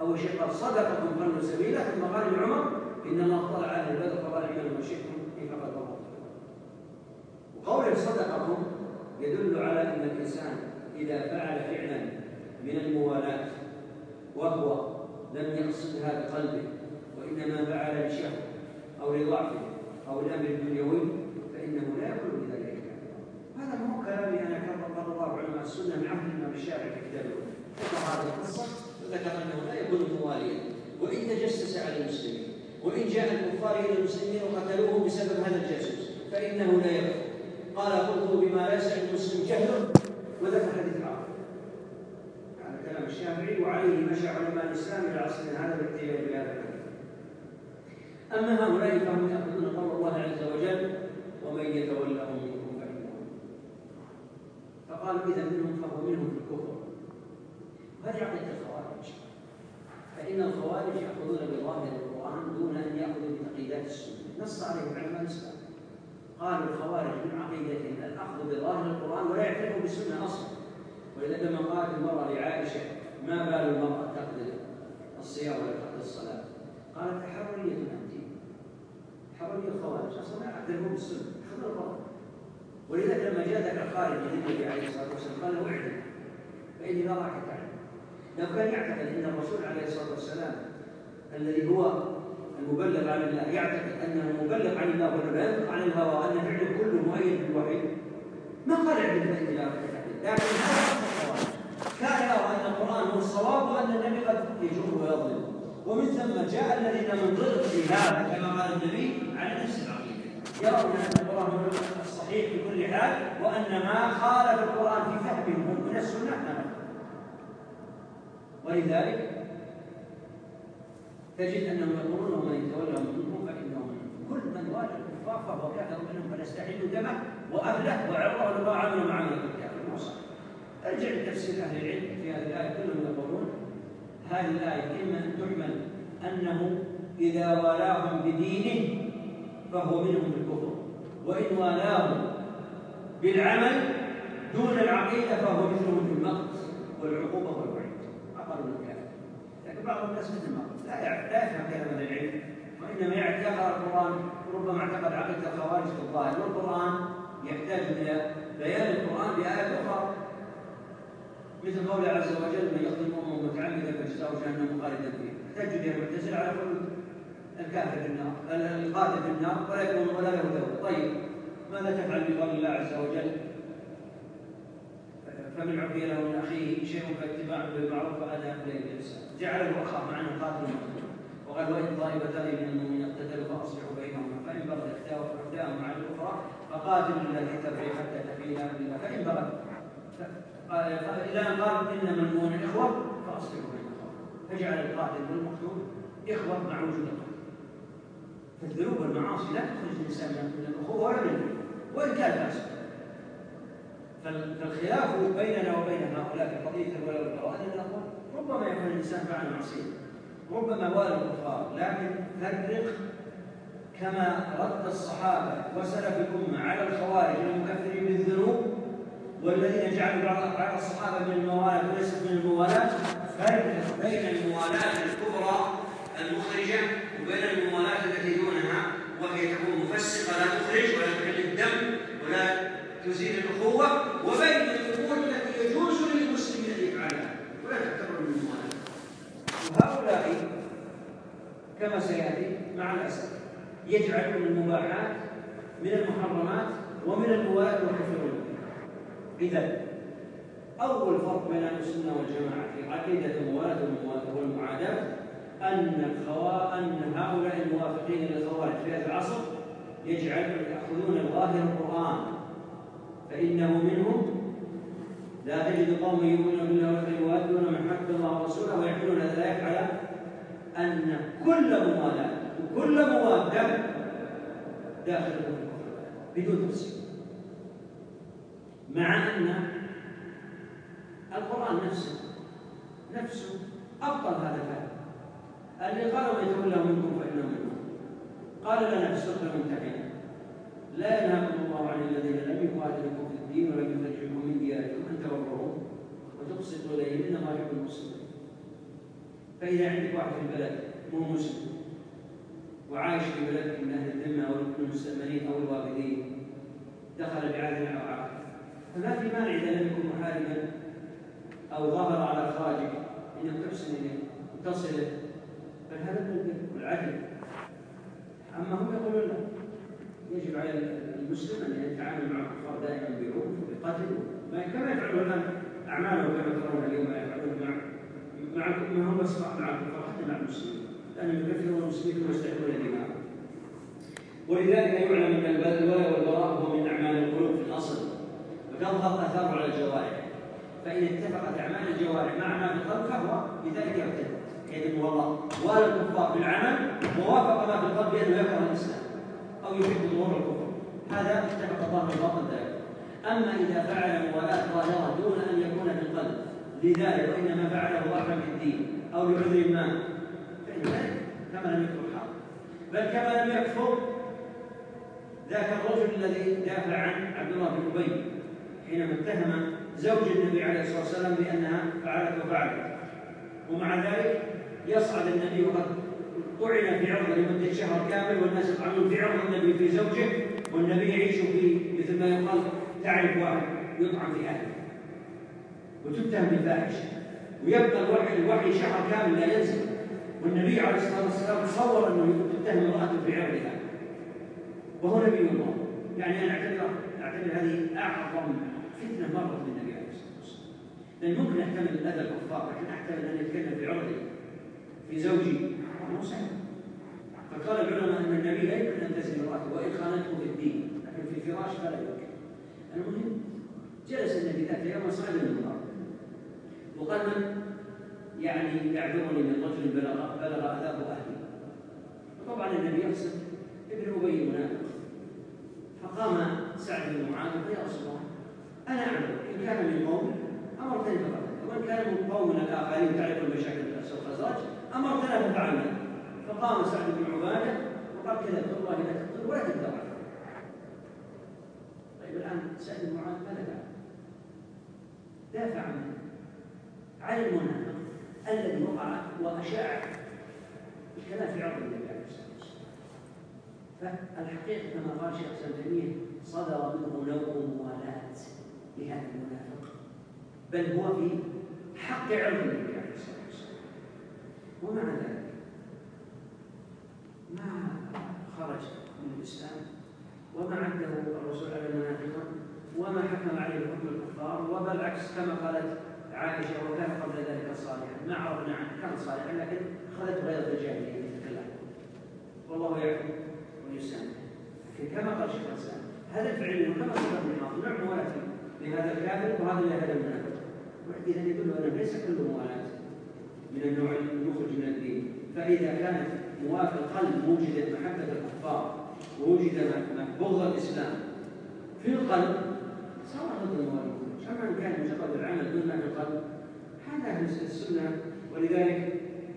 أول شيء قال صدقكم ضلوا سبيلا، ثم قال لعمر إن الله اطلع على البدر فقال اعملوا ما شئتم إني فقد غفرت لكم. وقوله صدقكم يدل على أن الإنسان إذا فعل فعلا من الموالاة وهو لم يقصدها بقلبه وإنما فعل لشهوة أو لضعفه أو لأمر دنيوي فإنه لا يقول بذلك. هذا مو كلامي أنا كما قال الله علماء السنة من عهد الإمام الشافعي في كتابه. ذكر هذه القصة وذكر أنه لا يكون مواليا وإن تجسس على المسلمين وإن جاء الكفار إلى المسلمين وقتلوهم بسبب هذا الجاسوس فإنه لا يكفر. قال قلت بما ليس عند المسلم جهل وذكر حديث عرب. هذا كلام الشافعي وعليه مشى علماء الإسلام إلى عصرنا هذا بالاحتجاج بهذا الحديث. أما هؤلاء فهم يأخذون قول الله عز وجل ومن يتولهم منكم فإنه. فقالوا إذا منهم فهو منهم في الكفر. هذه عقيدة الخوارج. فإن الخوارج يأخذون بظاهر القرآن دون أن يأخذوا بتقييدات السنة. نص عليهم علماء الإسلام. قالوا الخوارج من عقيدتهم الأخذ بظاهر القرآن ولا يعترفوا بالسنة أصلا. ولذلك لما قالت المرأة لعائشة ما بال المرأة تقضي الصيام ولا تقضي الصلاة؟ قالت حرية أنت. حرية الخوارج أصلا لا يعترفوا بالسنة، يأخذون القرآن. ولذلك لما جاء ذاك خالد من النبي عليه الصلاة والسلام قال له اعلم فإني لا راك تعلم. لو كان يعتقد أن الرسول عليه الصلاة والسلام الذي هو المبلغ عن الله يعتقد أنه المبلغ عن الله ولا ينطق عن الهوى وأن فعله كله مؤيد بالوحي ما قال اعلم فإني لا راك تعلم. لكن هذا الخوارج كان يرى أن القرآن هو الصواب وأن النبي قد يجر ويظلم، ومن ثم جاء الذين من ضد في هذا كما قال النبي على نفس العقيدة يرون أن القرآن هو الصحيح في كل حال وأن ما خالف القرآن في فهمهم من السنة نعم. ولذلك تجد أنهم يقولون ومن يتولهم منكم فإنهم كل من والى الكفار فهو كافر منهم فنستحل دمه وأهله وعرضه لما عملوا مع من الكافر. وصح ارجع لتفسير أهل العلم في هذه الآية كلهم يقولون هذه الآية إما أن تحمل أنه إذا والاهم بدينه فهو منهم بالكفر وإن والاهم بالعمل دون العقيدة فهو مثلهم في المقت والعقوبة والوعيد أقل من كافر. لكن بعض الناس مثل المقت لا يفهم كلام العلم وإنما يقرأ القرآن ربما اعتقد عقيدة الخوارج في الظاهر والقرآن يحتاج إلى بيان القرآن بآيات أخرى مثل قوله عز وجل من يقتل مؤمنا متعمدا فجزاؤه جهنم خالدا فيها. يحتج به المعتزلة على كل الكافر في النار القاتل في النار ولا يكون ولا له توبة. طيب ماذا تفعل بقول الله عز وجل فمن عفي له من أخيه شيء فاتباع بالمعروف وأداء إليه بالإحسان جعله أخاه مع أنه قاتل مقتول. وقال وإن طائفتان من المؤمنين اقتتلوا فأصلحوا بينهما فإن بغت إحداهما على الأخرى فقاتلوا التي تبغي حتى تفيء إلى أمر الله فإن بغت إلى أن قال إنما المؤمنون إخوة فأصلحوا بينهما فجعل القاتل والمقتول إخوة مع وجود القتل. فالذنوب والمعاصي لا تخرج الإنسان من الأخوة ولا منه وإن كان فاسق. فالخلاف بيننا وبين هؤلاء في قضية الولاء والبراء أن نقول ربما يكون الإنسان فعل معصية ربما والى الكفار لكن فرق كما رد الصحابة وسلف الأمة على الخوارج المكفرين بالذنوب والذين جعلوا بعض الصحابة من الموالاة وليست من الموالاة فرق بين الموالاة الكبرى المخرجة وبين الموالاة التي دونها وهي تكون مفسقة لا تخرج ولا تحل الدم ولا تزيل الأخوة وبين الأمور التي يجوز للمسلمين أن يفعلها ولا تعتبر من الموالاة. وهؤلاء كما سيأتي مع الأسف يجعلون المباحات من المحرمات ومن الموالاة والكفر. إذا أول فرق بين السنة والجماعة في عقيدة الموالاة والمعاداة أن هؤلاء الموافقين للخوارج في هذا العصر يأخذون ظاهر القرآن فإنه منهم لا تجد قوم يؤمنون بالله واليوم يوادون من حد الله ورسوله ويحملون ذلك على أن كل موالاة وكل موادة داخل في الكفر بدون تفسير. مع أن القرآن نفسه أبطل هذا الفهم. اللي قالوا يتولوا منكم فإنهم منهم قال لنا في السورة الممتحنة لا ينهاكم الله عن الذين لم يقاتلوكم في الدين ولم يخرجوكم من دياركم أن تبروهم وتقسطوا إليهم إنما يحب المسلمين. فإذا عندك واحد في البلد مو مسلم وعايش في بلد من أهل الذمة أو المستأمنين أو الوافدين دخل بعهد أو عقد، فما في مانع إذا لم يكن محاربا أو ظهر على إخراجك إنك تحسن إليه وتصله، بل هذا من البر والعدل. أما هم يقولون لا، يجب على المسلم أن يتعامل مع الكفار دائما بعنف وبقتل كما يفعلون الآن أعمالهم كما ترون اليوم يفعلون مع ما هم بس مع الكفار حتى مع المسلمين، لأنهم يكفرون المسلمين ويستحقون دماءهم. ولذلك يعلم أن الولاء والبراء هو من أعمال القلوب في الأصل، وتظهر آثاره على الجوارح، فإن اتفقت أعمال الجوارح مع ما في القلب فهو بذلك يرتد، يعني والله والى الكفار بالعمل ووافق ما في القلب بأنه يكره الإسلام أو يحب ظهور الكفر، هذا اتفق ظاهر الباطن ذلك. أما إذا فعل موالاة ظاهرة دون أن يكون في القلب لذلك وإنما فعله ظاهرا في الدين أو لعذر ما، فإن ذلك كما لم يكفر الحق، بل كما لم يكفر ذاك الرجل الذي دافع عن عبد الله بن أبي حينما اتهم زوج النبي عليه الصلاة والسلام بأنها فعلت وفعلت، ومع ذلك يصعد النبي وقد طعن في عرضه لمدة شهر كامل والناس يطعنون في عرض النبي في زوجه، والنبي يعيش في مثل ما يقال تعرف واحد يطعن في أهله وتتهم بالفاحشة، ويبقى الوحي شهر كامل لا ينزل، والنبي عليه الصلاة والسلام تصور أنه تتهم امرأته في عرضها وهو نبي الله. يعني أنا أعتبر هذه أعظم فتنة مرت من النبي عليه الصلاة والسلام، لأن ممكن أحتمل أذى الكفار لكن أحتمل أن يتكلم في عرضي في زوجي مو سهل. فقال العلماء أن النبي لا يمكن أن تزن امرأته وإن خانته في الدين، لكن في الفراش فلا يمكن. المهم جلس النبي ذات يوم صعد من المرأة وقال من يعني يعذرني من رجل بلغ أذاه أهلي، وطبعا النبي يقصد ابن أبي منافق. فقام سعد بن معاذ يا رسول الله أنا أعلم إن كان من قوم أمرتني فقتل، وإن كان من قوم الآخرين تعرف المشاكل الأسر والخزرج أمرتنا ففعلنا. فقام سعد بن عبادة وقال كذبت والله لا تقتل ولا تبدأ. طيب الآن سعد بن معاذ ماذا فعل؟ دافع عن المنافق الذي وقع وأشاع الكلام في عرض النبي عليه الصلاة والسلام. فالحقيقة كما قال شيخ الإسلام ابن تيمية صدر منه نوع موالاة لهذا المنافق، بل هو في حق عرض النبي عليه الصلاة والسلام. ومع ذلك ما خرج من الإسلام وما عده الرسول على المنافقين وما حكم عليه حكم الكفار، وبالعكس كما قالت عائشة وكان قبل ذلك صالحا، ما عرفنا عنه كان صالحا لكن أخذته غير الجاهلية يتكلم والله يعفو ويسامح. لكن كما قال شيخ الإسلام هذا الفعل كما صدر من حاضر نوع موالاة لهذا الكافر وهذا لهذا المنافق، وإذا يدل أنه ليس كل موالاة من النوع المخرج من الدين. فإذا كانت موافق القلب وجدت محبة الكفار ووجد بغض الإسلام في القلب صار ضد الموالاه. أما كان مجرد العمل دون ما في القلب هذا أهل السنة. ولذلك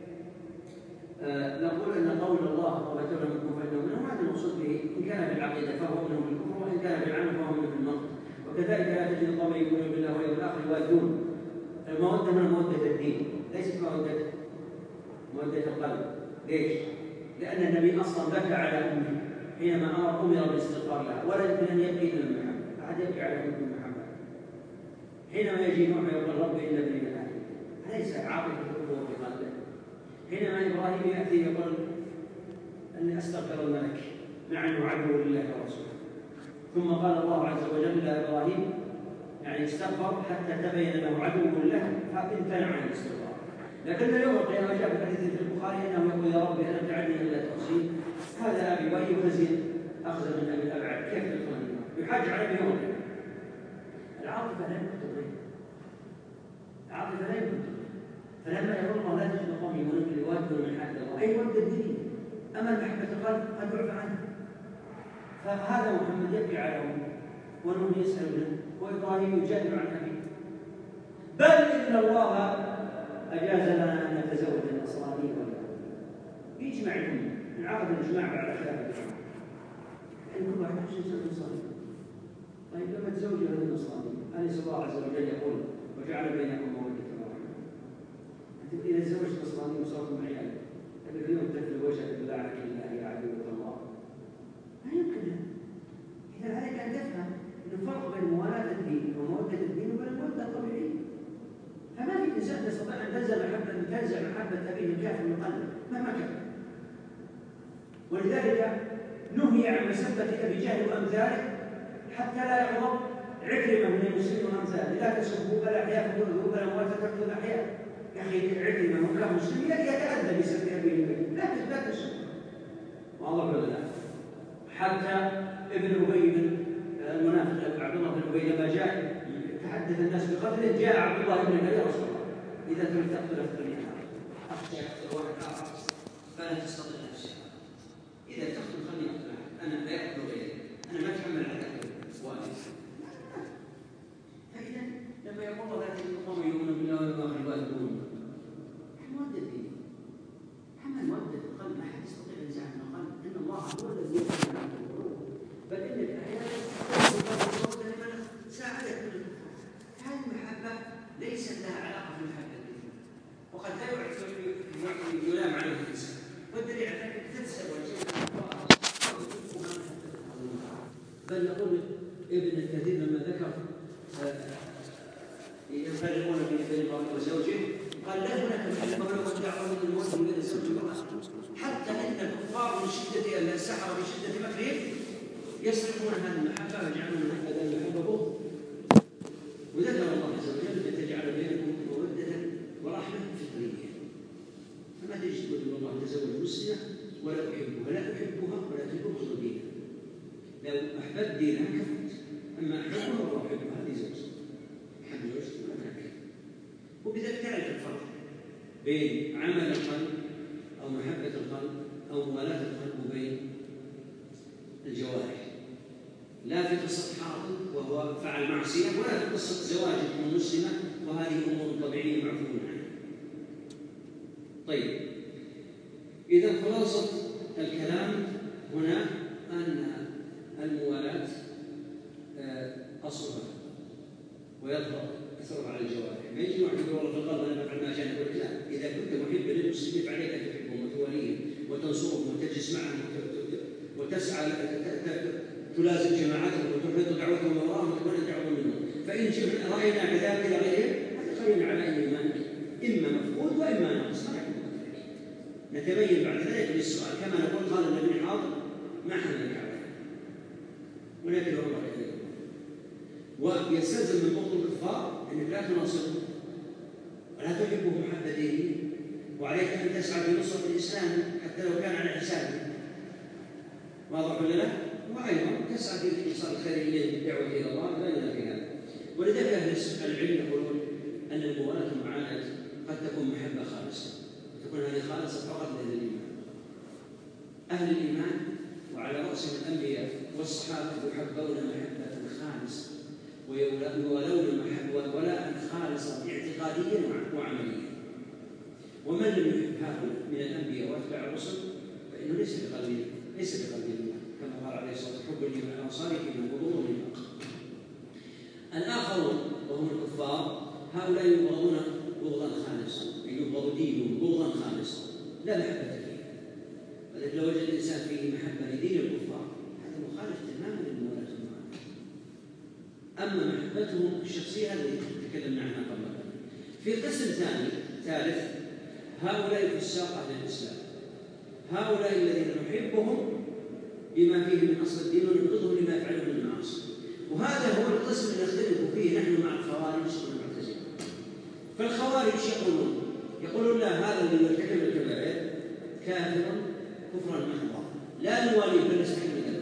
نقول أن قول الله وقتلهم منكم فإنه منهم هذا المقصود به إن كان في العقيدة فهو منهم الكفر، وإن كان في العمل فهو منهم في المنطق. وكذلك لا تجد قوم يؤمنون بالله واليوم الآخر يوادون. المودة من مودة الدين ليست مودة القلب. ليش؟ لأن النبي أصلا بكى على أمه حينما أمر بالاستغفار لها، ولا يمكن أن يبكي إلا المحبة، أحد يبكي على أمه المحبة. حينما يجي نوح يقول رب إن ابني من أهلي ليس عاطفة الأخوة في قلبه. حينما إبراهيم يأتي يقول أني أستغفر الملك مع أنه عدو لله ورسوله، ثم قال الله عز وجل لإبراهيم يعني استغفر حتى تبين له عدو له فامتنع عن الاستغفار. لكن يوم القيامة جاء في الحديث في البخاري أنه يقول يا رب أنا اجعلني إلا تحصين هذا أبي وأي خزي أخذ من أبي الأبعد كيف يدخل النار؟ يحج عليه يوم القيامة. العاطفة لا يمكن تضيع، العاطفة لا يمكن تضيع. فلما يقول الله لا تجد قوم يؤمنون بالواد من حد الله أي ود الدين، أما محبة القلب قد يعفى عنه. فهذا محمد يبكي على أمه ونوح يسأل منه وإبراهيم يجادل عن أبيه، بل إن الله أجاز لنا أن نتزوج النصراني واليهودي بإجماع الأمة، انعقد الإجماع بعد خلاف الإجماع أن كل واحد يحسن نصراني. طيب لما تزوج هذا النصراني أليس الله عز وجل يقول وجعل بينكم مودة ورحمة؟ أنت إذا تزوجت نصراني وصارت مع عيالك أقول اليوم تتزوجها تقول لعنك الله يا عدو الله، ما يمكن هذا. إذا عليك أن تفهم أن الفرق بين موالاة الدين ومودة الدين وبين المودة الطبيعية. فما في إنسان يستطيع أن تنزع محبة أبيه الكافر من قلبه مهما كان. ولذلك نهي عن مسبة أبي جهل وأمثاله حتى لا يغضب عكرمة من المسلمين وأمثاله. لا تسبوا الأحياء فذوقوا بلا أموات تقتلوا الأحياء. يا أخي عكرمة وكان مسلم يتأذى بسبب أبيه الكافر، لا تسبوا. والله بالله حتى ابن أبي بن المنافق عبد الله بن أبي لما جاء تحدث الناس بقتله جاء عبد الله بن أبي رسول الله إذا تريد تقتل اقتل أخشى يقتل واحد آخر فلا تستطيع نفسك. إذا تقتل خلني أقتل أنا لا يقتل غيري، أنا ما أتحمل على وأنت. فإذا لما يقول الله لا تجد قوم يؤمنون بالله والآخر يوادون مودة الدين، محمد مودة القلب ما حد يستطيع أن ينزعها من القلب. إن الله هو الذي يفعل عنه القلوب، بل إن الآيات تقول لمن ساعدك من الكفر. هذه المحبة ليست لها علاقة بالمحبة الدين، وقد لا يلام عليه الإنسان. والدليل على ذلك تنسب والجنة بل يقول ابن كثير لما ذكر يفرقون بين المرء وزوجه قال لا هناك محبة ولو أن دعوا من الموت بين الزوج والمرأة، حتى ان الكفار من شده السحره من شده مكرهم يسرقون هذه المحبه ويجعلون هذا المحبه بغض. وذكر الله عز وجل ان تجعل بينكم موده ورحمه في الدنيا. فما تجد تقول الله تزوج مسلمه ولا احبها ولكن ابغض دينها. لو احببت دينها كفرت، اما احبها والله احبها هذه زوجتي احب زوجتي ولا كفر. وبذلك تعرف الفرق بين عمل القلب أو محبة القلب أو موالاة القلب وبين الجوارح. لا في قصة حاطب وهو فعل معصية، ولا في قصة زواج من مسلمة وهذه أمور طبيعية معفو عنها. طيب، إذا خلاصة الكلام هنا أن الموالاة أصلها ويظهر أثرها على الجوارح. ما يجي واحد يقول والله في القلب أنا بفعل ما شاء لا، إذا كنت محبا للمسلمين فعليك أن تحبهم وتواليهم وتنصرهم وتجلس معهم وتسعى تلازم جماعتهم وتحرض دعوتهم وراءهم وتمنع دعوتهم منهم. فإن رأينا كذلك إلى غيرهم هذا خلينا على أي إيمانك إما مفقود وإما ناقص. نتبين بعد ذلك بالسؤال كما نقول قال النبي حاضر ما حملك عليه ولكن الله إليه. ويستلزم من بغض الكفار أنك لا تناصرهم ولا تحبهم محبة دينه، وعليك أن تسعى بنصرة الإسلام حتى لو كان على حسابه. واضح ولا لا؟ وأيضا تسعى في إيصال الخير إليه بالدعوة إلى الله لا في هذا. ولذلك أهل العلم يقولون أن الموالاة والمعاناة قد تكون محبة خالصة، تكون هذه خالصة فقط لأهل الإيمان. أهل الإيمان وعلى رأسهم الأنبياء والصحابة يحبون محبة خالصة ويولون محبة ولاء خالصا اعتقاديا وعمليا. ومن لم يحب هؤلاء من الأنبياء وأتباع الرسل فإنه ليس بقلبه الله، كما قال عليه الصلاة والسلام حب لي من أنصاري من وضوء ونفاق. الآخرون وهم الكفار هؤلاء يبغضون بغضا خالصا، يبغض دينهم بغضا خالصا لا محبة فيه. ولكن لو وجد الإنسان فيه محبة لدين الكفار هذا مخالف تماما للموالاة والمعاناة. أما محبتهم الشخصية هذه تكلمنا عنها قبل. في قسم ثالث هؤلاء فساق أهل الإسلام، هؤلاء الذين نحبهم بما فيه من أصل الدين ونبغضهم لما يفعلون من المعاصي. وهذا هو القسم الذي نختلف فيه نحن مع الخوارج والمعتزلة. فالخوارج يقولون لا، هذا الذي يرتكب الكبائر كافرا كفرا محضا لا نواليه بل نستحمل ذلك.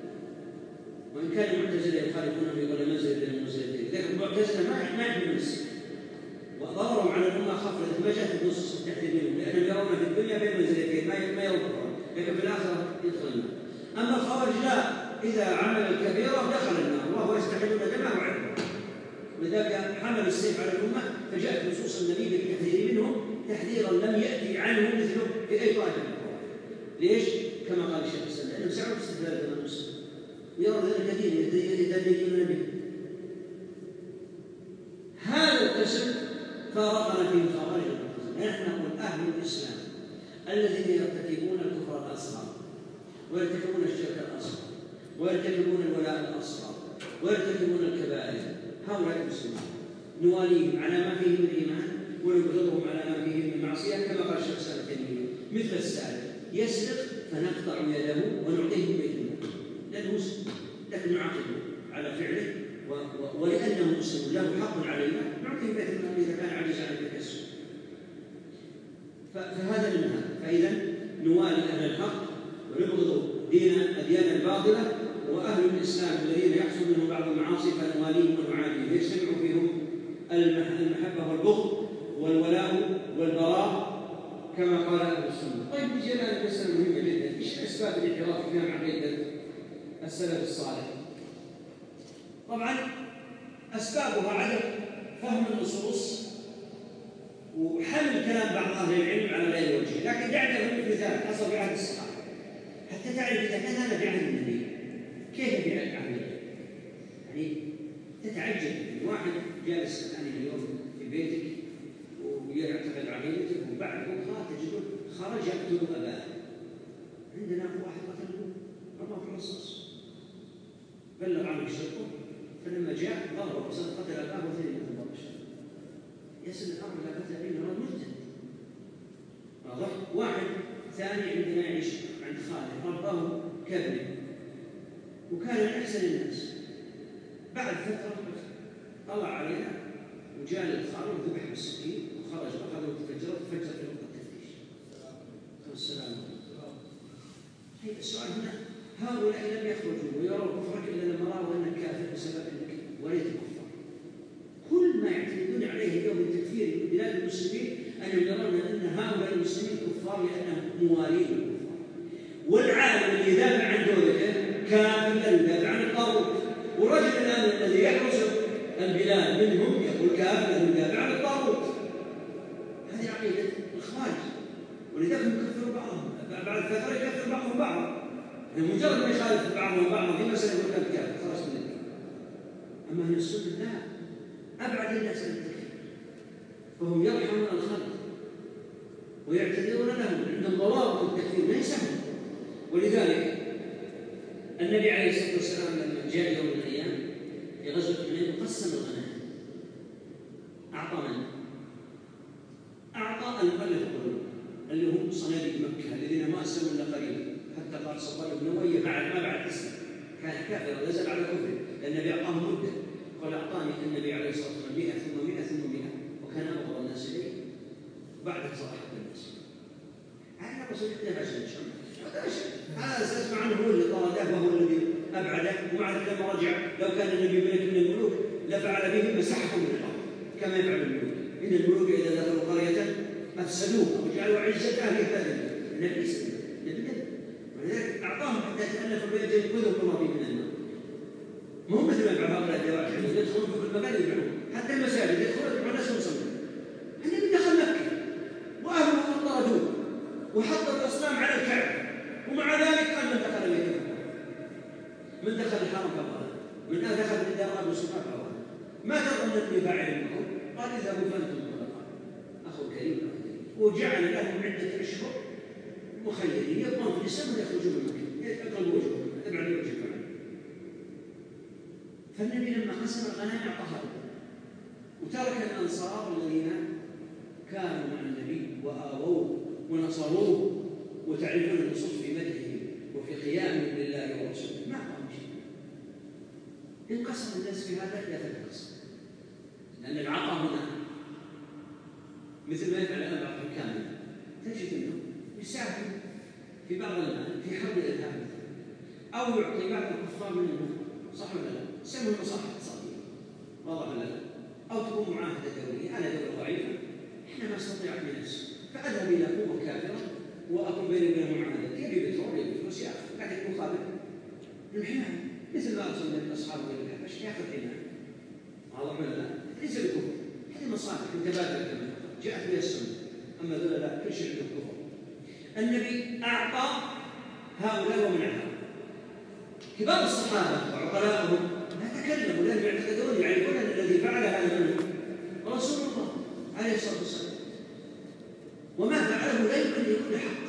وإن كان المعتزلة يخالفون في كل منزل بين المنزلتين، لكن المعتزلة ما يحمل الناس وضرروا على الأمة خفرة ما جاءت النصوص التحديد منهم، لأنهم يرون في الدنيا بين منزلتين ما يرون، لكن في الآخرة يدخل النار. أما الخوارج لا، إذا عمل الكبيرة دخل النار وهو يستحلون دمه وعرضه. ولذلك حمل السيف على الأمة فجاءت نصوص النبي بالتحذير منهم تحذيرا لم يأتي عنه مثله في أي طائفة من القرآن. ليش؟ كما قال الشيخ الإسلام لأنهم سعوا باستدلال دم المسلم ويرون ذلك دين يدين به. هذا القسم فارقنا فيه الخوارج والمعتزلة. نحن نقول أهل الإسلام الذين يرتكبون الكفر الأصغر ويرتكبون الشرك الأصغر ويرتكبون الولاء الأصغر ويرتكبون الكبائر، هؤلاء المسلمين نواليهم على ما فيه من إيمان ونبغضهم على ما فيه من معصية، كما قال الشيخ سالم تيمية مثل السائل يسرق فنقطع يده ونعطيه بيت المال لأنه مسلم، لكن نعاقبه على فعله ولأنه مسلم له حق علينا نعطيه بيت المال إذا كان عاجزا عن التكسب. فهذا من هذا. فإذا نوالي أهل الحق ونبغض أديان الباطلة، وأهل الإسلام الذين يحصل منهم بعض المعاصي فنواليهم ونعاديهم، يجتمع فيهم المحبة والبغض والولاء والبراء كما قال أهل السنة. طيب نجي الآن مسألة مهمة جدا، إيش أسباب الانحراف فيها مع عقيدة السلف الصالح؟ طبعا أسبابها عدم فهم النصوص وحمل كلام بعض أهل العلم على غير وجهه، لكن دعنا أقول مثال حصل في عهد الصحابة حتى تعرف إذا كان هذا في عهد النبي كيف في عهد النبي. يعني تتعجب إن واحد جالس الآن اليوم في بيتك ويعتقد عقيدتك وبعد بكرة تجده خرج يقتل أباه. عندنا واحد قتله رماه في الرصاص، بلغ عنه الشرطة فلما جاء ضرب قتل أباه وثاني من البشر. يصل الأمر إلى قتل ابنه مرتد. واضح؟ واحد ثاني عندنا يعيش عند خاله رباه كابنه وكان من أحسن الناس، بعد فترة طلع علينا وجاء للخاله وذبح بالسكين وخرج وأخذ وتفجر في نقطة التفتيش. السلام عليكم. السؤال هنا هؤلاء لم يخرجوا ويروا كفرك إلا لما رأوا أنك كافر بسبب أنك وليت كفار. كل ما يعتمدون عليه اليوم من تكفير بلاد المسلمين أنهم يرون أن هؤلاء المسلمين كفار لأنهم موالين الكفار، والعالم اللي يدافع عن دولته كافر يدافع عن الطاغوت، والرجل الآن الذي يحرس البلاد منهم يقول كافر يدافع عن الطاغوت. هذه عقيدة الخوارج، ولذلك يكفر بعضهم بعد فترة يكفر بعضهم بعضا، مجرد ما يخالف بعضهم بعضا في مسألة يقول لك كافر خلاص من الدين. أما أهل السنة لا، أبعد الناس عن التكفير، فهم يرحمون الخلق ويعتذرون لهم، عندهم ضوابط التكفير ما يسهل. ولذلك النبي عليه الصلاة والسلام لما جاء يوم من الأيام في غزوة حنين وقسم الغنائم، أعطى من؟ أعطى المؤلف القلوب اللي هم صناديق مكة الذين ما أسلموا إلا قليلا، حتى قال صفوان بن أمية ما بعد أسلم كان كافرا نزل على كفره لأن النبي أعطاه مدة، قال أعطاني النبي عليه الصلاة والسلام 100 ثم 100 ثم 100 وكان أبغض الناس إليه بعد صلاح الناس. هذا الرسول يقتنع عشان إن شاء الله هذا أسمع عنه هو اللي طرده وهو الذي أبعده، ومع ذلك لما رجع لو كان النبي ملك من الملوك لفعل به مسحهم من الأرض كما يفعل الملوك. إن الملوك إذا دخلوا قرية أفسدوها وجعلوا عزة أهلها ذلك. النبي يسلم ولذلك أعطاهم حتى يتألفوا بيت ينقذهم الله به من النار. ما هم مثل ما يفعل هؤلاء الدواعي يدخلون في كل مكان يدعون حتى المساجد يدخلون مع الناس ويصلون. النبي دخل مكة وأهله طردوه وحط الأصنام على الكعبة، ومع ذلك قال من دخل بيته من دخل الحرم فقال من دخل في دار أبو سفيان فقال ما تظن أني فاعل بكم؟ قال اذهبوا فأنتم طلقاء. أخو كريم وجعل لهم عدة أشهر مخيرين يبقون في الإسلام ويخرجون من مكة يقلبوا وجههم ابعد وجهكم عنه. فالنبي لما قسم الغنائم أعطاها وترك الأنصار الذين كانوا مع النبي وآووه ونصروه وتعرفون النصوص في مدحه وفي قيامه لله ورسوله ما أعطاهم شيء. انقسم الناس في هذا إلى ثلاث قسم، لأن العطاء هنا مثل ما يفعل الآن بعض الحكام تجد أنه يساهم في بعض المال في حرب الإرهاب أو يعطي بعض الكفار منهم، صح ولا لا؟ يسمونه مصالح اقتصادية، واضح ولا لا؟ أو تكون معاهدة دولية، أنا دولة ضعيفة إحنا ما نستطيع أن نفسه فأذهب إلى قوة كافرة وأكون بيني وبينهم معاهدة يبي بترول يبي فلوس يأخذ لكن مقابل الحماية مثل ما أرسل من أصحابه إلى الحبش يأخذ حماية، واضح ولا لا؟ ليس بكفر، هذه مصالح متبادلة كما جاءت بها السنة. أما ذولا لا، كل شيء عنده كفر. النبي أعطى هؤلاء ومنعهم. كبار الصحابة وعقلاءهم لا تكلموا لأنهم يعتقدون يعرفون أن الذي فعل هذا منه رسول الله عليه الصلاة والسلام. وما فعله لا يمكن أن يكون حق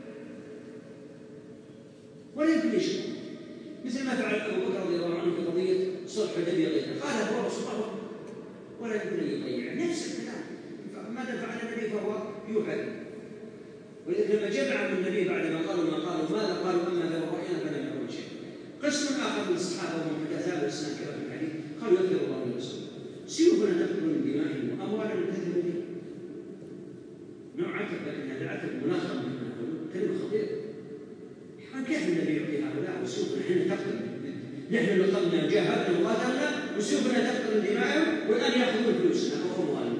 ولا يمكن يشرك، مثل ما فعل أبو بكر رضي الله عنه في قضية صلح الحديبية غيره، قال هو رسول الله ولا يمكن أن يضيع نفس الكلام. ماذا فعل النبي فهو يوحى، ولذلك لما جمعهم النبي بعد ما قالوا ما قالوا ماذا قالوا أما ذا رأينا فلم يكن شيء. قسم آخر من الصحابة وهم حدثاء الإسلام كما في الحديث قالوا يغفر الله للرسول سيوفنا تدخل من دمائهم وأموالنا تذهب به. نوع عتب، لكن هذا العتب مناخر مما يقولون كلمة خطيرة. كيف النبي يعطي هؤلاء وسيوفنا حين تقتل؟ نحن لقبنا جاهدنا وقاتلنا وسيوفنا تقتل من دمائهم والآن يأخذون فلوسنا أو أموالنا.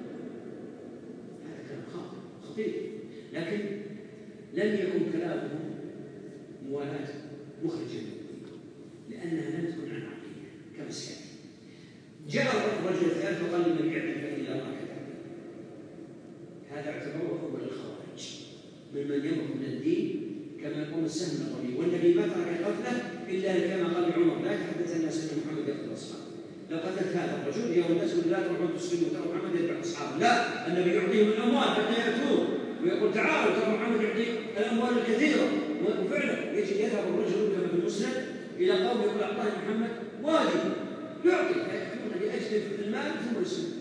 هذا كلام خطير، لكن لم يكن كلامهم موالاة مخرجا لأنها لم تكن عن عقيدة كما سيأتي. جاء الرجل الثالث وقال للنبي اعدل فإني لا أراك تعدل. هذا اعتبره أول الخوارج ممن يمرق من الدين كما يقوم السهم الرمي، والنبي ما ترك القتله إلا كما قال عمر لا يتحدث الناس أن محمد يقتل أصحابه. لو قتلت هذا الرجل يوم الناس لا تروحون تسلموا ترى محمد يذبح أصحابه، لا، النبي يعطيهم الأموال حتى يأتون ويقول تعالوا ترى محمد يعطي الأموال الكثيرة. وفعلا يذهب الرجل كما في المسند إلى قوم يقول أعطاني محمد وادي يعطي فيأتون لأجل المال ثم يسلم.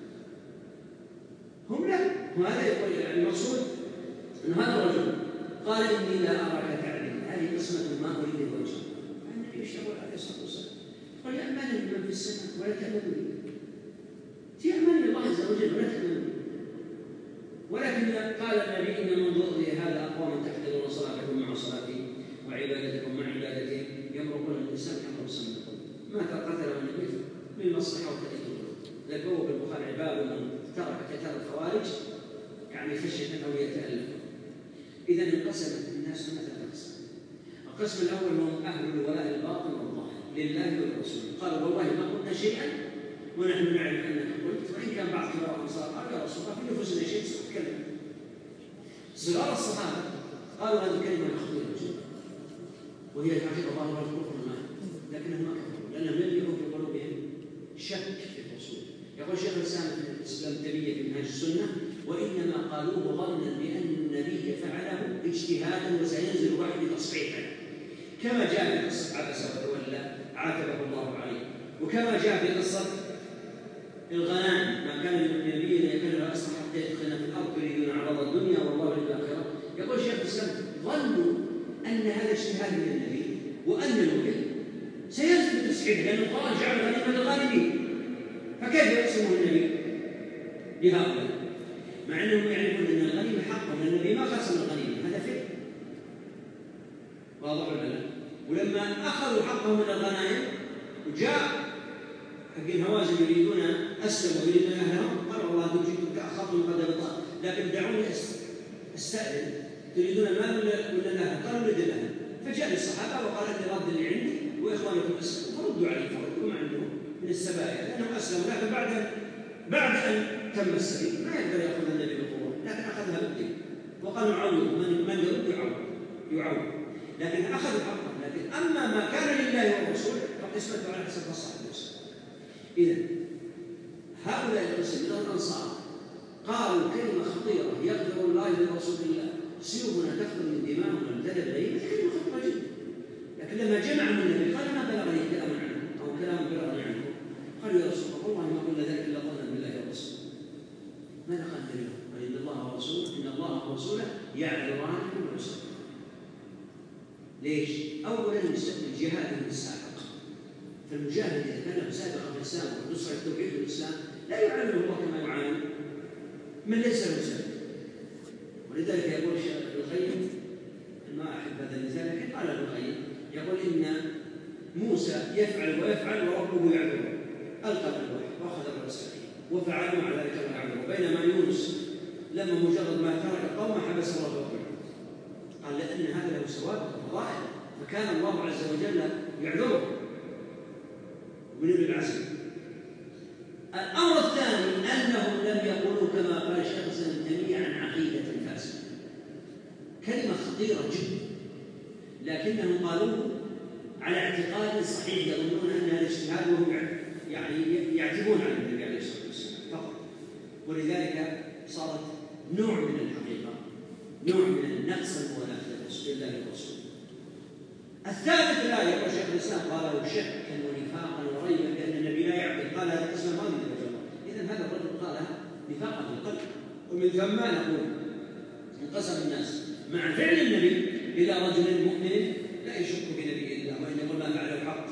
هم لا، وهذا يقول يعني المقصود أن هذا الرجل قال إني لا أراك تعدل، هذه قسمة ما أريد الوجه. النبي يشتغل عليه الصلاة والسلام قال يأمن من في السماء ولا تأمنني، تأمن الله عز وجل ولا تأمنني. ولكن قال النبي إن من ضري هذا أقوام تحضرون صلاتكم مع صلاتي وعبادتكم مع عبادتي يمرقون الإنسان كما رسم ما قتله النبي للمصلحة والتأكيد. ذكروا في البخاري باب من ترك قتال الخوارج يعني خشية أو يتألف. إذا انقسمت الناس ثلاثة أقسام. القسم الأول هم أهل الولاء الباطن والظاهر لله وللرسول، قالوا والله ما قلنا شيئا ونحن نعلم أنك قلت، وإن كان بعض كبار الأنصار قال يا رسول الله في نفوسنا شيء تتكلم. صغار الصحابة قالوا هذه كلمة خطيرة جدا وهي الحقيقة ظاهرة الكفر معه، لكنهم ما كفروا لأنهم لم يكن في قلوبهم شك في الرسول. يقول شيخ الإسلام ابن تيمية في منهاج السنة وإنما قالوه ظنا بأن النبي فعله اجتهادا وسينزل وحي تصحيحا، كما جاء في قصة عبس وتولى عاتبه الله عليه، وكما جاء في قصة الغنائم ما كان للنبي ان يكون اصلا حتى يدخلنا في الارض يريدون عرض الدنيا والله للاخره. يقول شيخ الاسلام ظنوا ان هذا اجتهاد من النبي وان الوحي سينزل بتصحيحه لان القران جعل غنيمه للغانمين، فكيف يقسمه النبي لهؤلاء مع انهم يعرفون ان الغنيمه حق وان النبي ما قسم الغنيمه؟ هذا فعل واضح ولا لا؟ ولما اخذوا حقهم من الغنائم وجاء حقين هوازن يريدون اسلموا ويريدون اهلهم قالوا والله انتم جئتم تاخرتم قد بطال لكن دعوني استاذن تريدون المال ولا الاهل؟ قالوا نريد الاهل. فجاء الصحابه وقال اني رد اللي عندي واخوانكم اسلموا فردوا عليه فردوا ما عندهم من السبايا لانهم اسلموا، لكن بعد ان تم السبيل ما يقدر ياخذ النبي بالقوه، لكن اخذها بالدين وقالوا عوضوا من يرد يعوض، لكن اخذوا حقه. لكن اما ما كان لله والرسول فقسمته على حسب مصلحه المسلم. إذا هؤلاء المسلمين الأنصار قالوا كلمة خطيرة يغفر الله لرسول الله سيوفنا تخطر من دماءهم وامتدد إليه، كلمة خطيرة جدا. لكن لما جمع من النبي قال ما بلغني كلام عنه أو كلام بلغني عنه، قالوا يا رسول الله والله ما قلنا ذلك إلا ظنا بالله والرسول. ماذا قال النبي؟ قال إن الله ورسوله يعذران كل مسلم. ليش؟ أولا يستقبل جهاده السابق، فالمجاهد إذا كان له سابقة في الإسلام ونصرة التوحيد والإسلام لا يعامله الله كما يعامل من ليس له سابقة. ولذلك يقول الشيخ ابن القيم، ما أحب هذا المثال لكن قال ابن القيم يقول إن موسى يفعل ويفعل وربه يعذره، ألقى الألواح وأخذ الرسائل وفعلوا على ذلك ويعذره، بينما يونس لما مجرد ما ترك القوم حبس الله وقعه. قال لأن هذا له سوابق وفضائل فكان الله عز وجل يعذره من ابن العزم. الأمر الثاني أنهم لم يقولوا كما قال شيخ الإسلام ابن تيمية عن عقيدة فاسدة، كلمة خطيرة جدا، لكنهم قالوه على اعتقاد صحيح يظنون أن هذا اجتهاد وهم يعني يعتبون على النبي عليه الصلاة والسلام فقط، ولذلك صارت نوع من نوع من النقص الموالاه لله ورسوله. الثالث لا يقول شيخ الاسلام قاله شكا ونفاقا وريبا بان النبي لا يعقل، قال هذا الاسلام ما من الله. اذا هذا الرجل قالها نفاقا في القلب، ومن ثم نقول انقسم الناس مع فعل النبي الى رجل مؤمن لا يشك بنبي الله وان يقول ما فعله حق،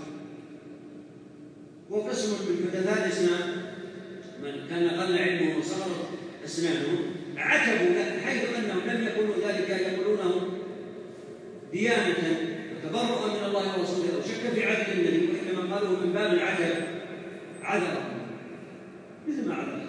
وقسم من حدثاء الاسلام من كان قل علمه وصارت اسنانه عتبوا له حيث انهم لم يقولوا ذلك يقولونه ديانه وتبرؤا من الله ورسوله او شك في عدل النبي، وانما قالوا من باب العجب عذر مثل ما عذر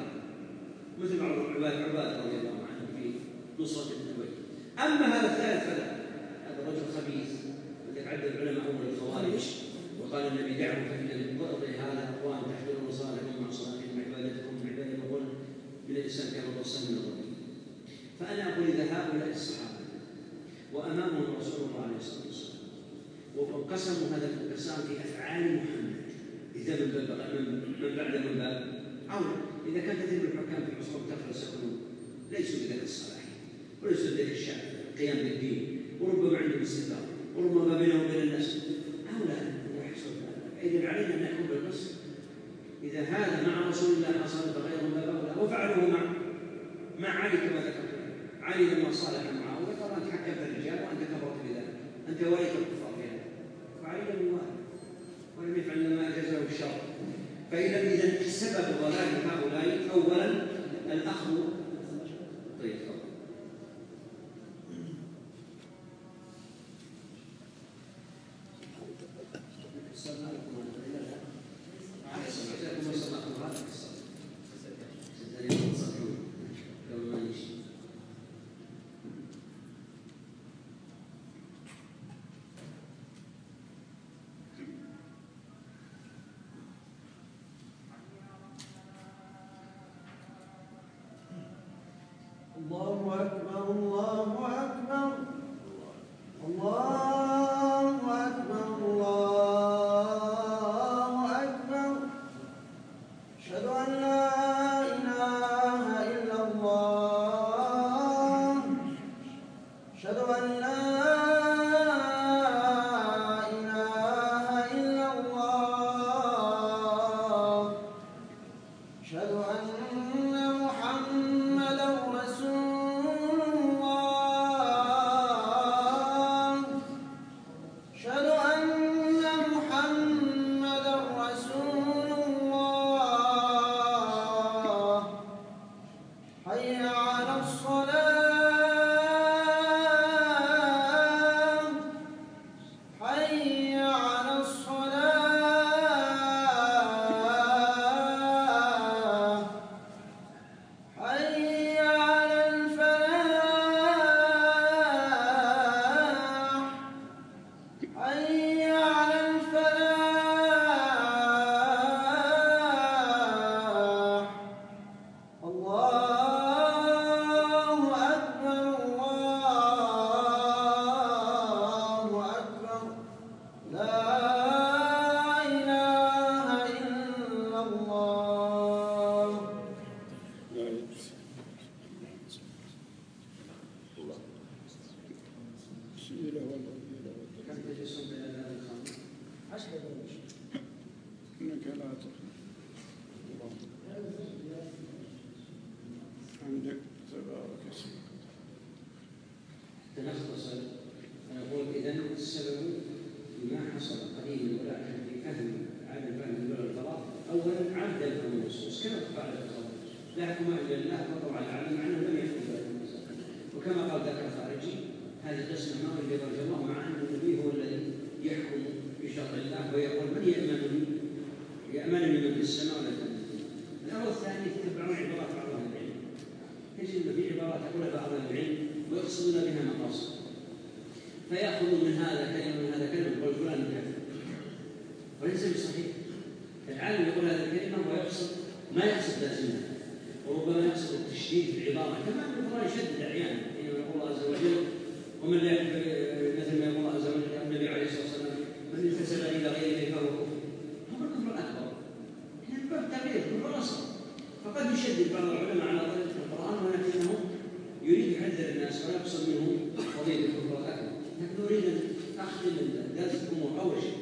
عباد رضي الله عنه في نصرة النبوي. أما هذا الثالث فلا، هذا رجل خبيث الذي عد العلماء أول الخوارج وقال النبي دعوا فإن للضرب هذا أقوام تحضر مصالحكم مع صلاتكم وعبادتكم وعبادة الغل من الإسلام كما توصل من الرجل. فأنا أقول إذا هؤلاء الصحابة وأمامهم رسول الله عليه الصلاة والسلام وانقسموا هذا الانقسام في أفعال محمد، إذا من بعد من باب أولى. إذا كان كثير من الحكام في العصور المتأخرة يكونون ليسوا بذلك الصلاحية وليسوا بذلك الشأن القيام بالدين، وربما عندهم استثار وربما ما بينهم وبين الناس، أولى أن يحصل هذا. إذن علينا أن نحكم بالنص. إذا هذا مع رسول الله حصل فغيرهم باب أولى، وفعلوه مع علي كما ذكرت. علي لما صالح معه قال أنت حكمت الرجال وأنت كفرت بذلك، أنت وليت الكفار بهذا، فعلي لم يوالي ولم يفعل ما أجازه الشرع. فإذا السبب ضلال هؤلاء أولا الأخذ. طيب الله أكبر الله أكبر الله أكبر الله أكبر. أشهد أن لا إله إلا الله، أشهد أن لا إله إلا الله، أشهد أن محمدا رسول الله، أشهد أن محمدا رسول الله. حي على الصلاة، حي على الصلاة، حي على الفلاح، حي على الفلاح. الله أكبر الله أكبر. لا إله إلا الله. كم تجلسون بين الأذان الخامس؟ 10 دقائق. إنك لا تخلق عندك تبارك اسمك. تنخصل ونقول إذن السبب بما حصل قديما ولكن في فهم عدم فهم دول الفضاء أولا عبد الفهم النصوص كما فعل الخوارج لا حكم إلا الله فضوا على العالم مع أنه لم يحكم بهذه المسألة. وكما قال ذاك الخارجي هذه قسمة ما أريد رجل الله مع أن النبي هو الذي يحكم بشرع الله ويقول من يأمنني من في السماء ولا في الأمر الثاني يتبعون عبارات بعض أهل العلم، تجد في عبارات يقولها بعض أهل العلم ويقصدون بها مقاصد، فيأخذوا من هذا كلمة من هذا كلمة يقول فلان كافر وليس بصحيح. العالم يقول هذه الكلمة ويقصد ما يقصد لازمها، وربما يقصد التشديد في العبارة كما أن القرآن يشدد أحيانا حينما يقول الله عز وجل ومن لا مثل ما يقول الله عز وجل النبي عليه الصلاة والسلام من انتسب إلى غيره فهو كفر، هو الكفر الأكبر. هنا باب تغيير كفر أصغر، فقد يشدد بعض العلماء على طريقة القرآن ولكنه يريد يحذر الناس ونقصد منه قضية الكفر الأكبر. نحن نريد أن نختم الدرس بأمور أول شيء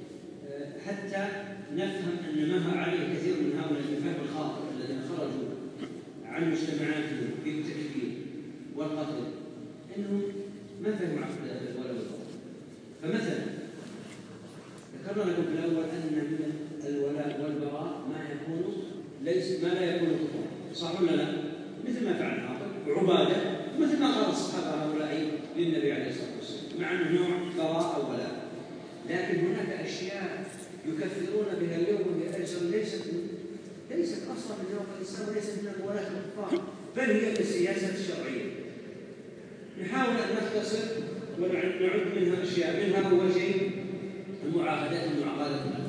حتى نفهم أن ما عليه كثير من هؤلاء الفهم الخاطئ الذين خرجوا عن مجتمعاتهم بالتكفير والقتل أنهم ما فهموا عقل الولاء والبراء. فمثلا ذكرنا لكم في الأول أن من الولاء والبراء ما لا يكون كفرا، صح ولا لا؟ مثل ما فعل عاطف وعبادة، مثل ما قال الصحابة هؤلاء للنبي عليه الصلاة والسلام، مع أنه نوع براء أو ولاء. لكن هناك أشياء يكفرون بها اليوم بأجر ليست أصلا من نوع الإسلام وليست من الولاة الكفار، بل هي من السياسة الشرعية. نحاول أن نختصر ونعد منها أشياء، منها أول شيء المعاهدات مع الكفار.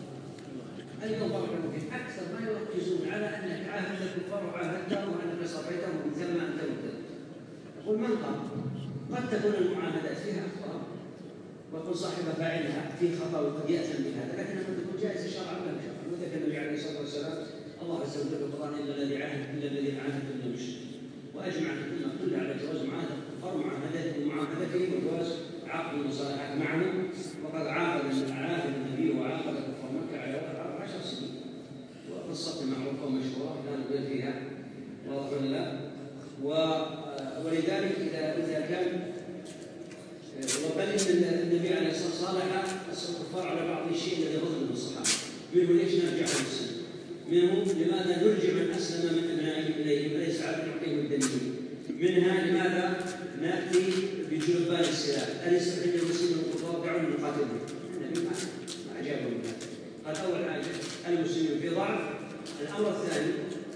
اليوم بارك الله فيك أكثر ما يركزون على أنك عاهدت الكفار وعاهدتهم وأنك صفيتهم ومن ثم أنت مرتد. يقول من قد تكون المعاهدات فيها أخطاء ويقول صاحب فاعلها فيه خطأ وقد يأثم بهذا، لكنها قد تكون جائزة شرعا لا شرعا. وذكر النبي عليه الصلاة والسلام الله عز وجل في القرآن إلا الذين عاهدتم من المشركين، وأجمعت الأمة كلها على جواز معاهدة الكفار ومعاهدتهم وجواز عقد المصالحات معهم. وقد عاقد النبي وعاقد كفار مكة على 10 سنين، وقصة معروفة ومشهورة لا نقول فيها، واضح ولا لا؟ ولذلك إذا كان وبل ان النبي عليه الصلاه والسلام صالح الكفار على بعض الشيء الذي غضب من الصحابه، منه ليش نرجع للسنه؟ منه لماذا نرجع من اسلم من ابنائهم اليهم وليس على نعطيهم الدليل؟ منها لماذا ناتي بجلبان السلاح؟ اليس عند المسلمين الكفار دعونا نقاتلهم؟ النبي ما اجابهم بهذا. قال اول حاجه المسلمين في ضعف، الامر الثاني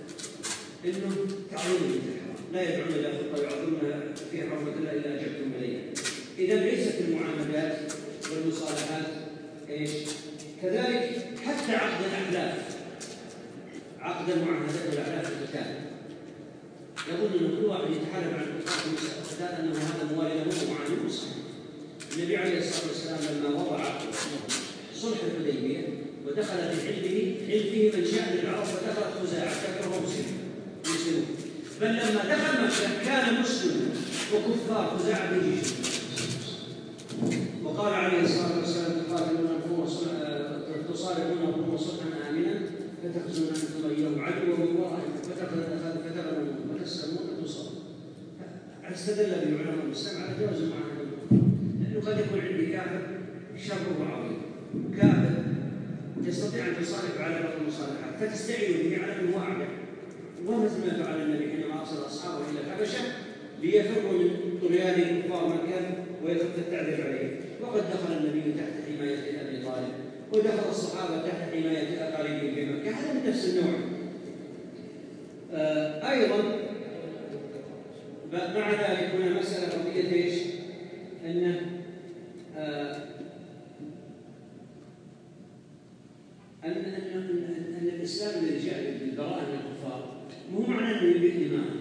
انه تعظيم الحرام، لا يدعون الى فرقه يعظمون في حرمه الله الا اجبتم اليها. إذا ليست المعاملات والمصالحات إيش؟ كذلك حتى عقد الأحلاف، عقد المعاهدات والأحلاف القتال، يظن أن كل واحد يتحالف عن القتال أنه هذا موالي له ومعامله صحيح. النبي عليه الصلاة والسلام لما وضع صلح الحديبية ودخل في حلفه من شأن العرب ودخلت خزاعة كفرهم مسلمون، بل لما دخل مكة كان مسلم وكفار خزاعة بجيش. وقال عليه الصلاة والسلام تصالحون القوم صلحا آمنا فتخزون أنتم إياهم عدوا من ورائكم فتغنمون وتسلمون تصالحون. استدل به علماء الإسلام على جواز المعاهدة، لأنه قد يكون عندي كافر شره عظيم، كافر تستطيع أن تصالح على بعض المصالحات فتستعين به على أنه أعلى، ومثل ما فعل النبي حينما أرسل أصحابه إلى الحبشة ليفروا من طغيان كفار مكة ويخف التعذيب عليه. وقد دخل النبي تحت حماية أبي طالب، ودخل الصحابة تحت حماية أقاربهم في مكة، هذا من نفس النوع. أيضا مع ذلك هنا مسألة قضية إيش؟ أن الإسلام الذي جاء بالبراءة من الكفار مو معناه أنه يبيح دماءهم،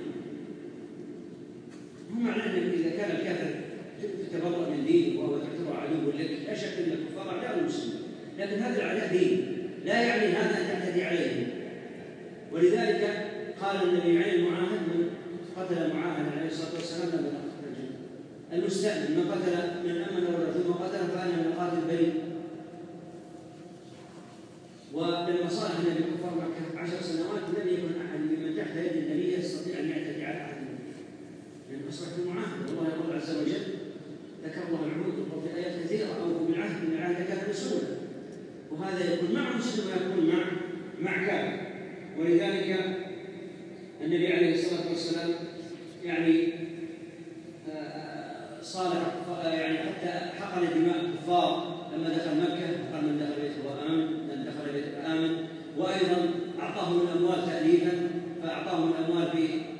مو معناه أنه إذا كان الكافر تتبرأ من دينه وهو تعتبر عدو لك، لا شك أن الكفار أعداء المسلمين، لكن هذا العداء دين، لا يعني هذا أن تعتدي عليهم. ولذلك قال النبي عن المعاهد من قتل معاهدا عليه الصلاة والسلام لم يقتل الجنة. المستأمن من قتل من أمن ولا ثم قتل فأنا من قاتل بريء. ولما صالح النبي كفار مكة 10 سنوات لم يكن أحد ممن تحت يد النبي يستطيع أن يعتدي على أحد منهم، لأن أصبحت المعاهدة. والله يقول عز وجل ذكر الله العهود في آيات كثيرة، أو بالعهد إن العهد كان مسؤولا، وهذا يكون مع مسلم ويكون مع كافر. ولذلك النبي عليه الصلاة والسلام يعني صالح يعني حتى حقن دماء الكفار لما دخل مكة، قال من دخل بيته آمن، من دخل بيته آمن. وأيضا أعطاهم الأموال تأليفا، فأعطاهم الأموال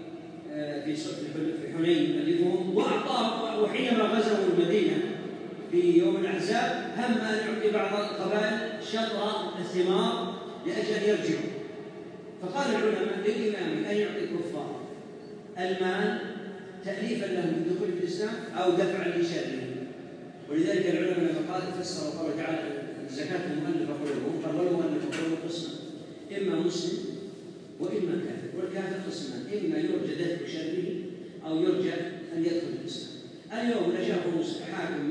في حنين يؤلفهم، وأعطاهم وحينما غزوا المدينة في يوم الأحزاب هم أن يعطي بعض القبائل شطر الثمار لأجل أن يرجعوا. فقال العلماء للإمام أن يعطي الكفار المال تأليفا لهم بالدخول في الإسلام أو دفعا لشرهم. ولذلك العلماء لما قال فسر قوله تعالى الزكاة المؤلفة قلوبهم، قال والمؤلفة قلوبهم قسمان، إما مسلم وإما كافر، والكافر قسمان، إما يرجى دفع شره أو يرجى أن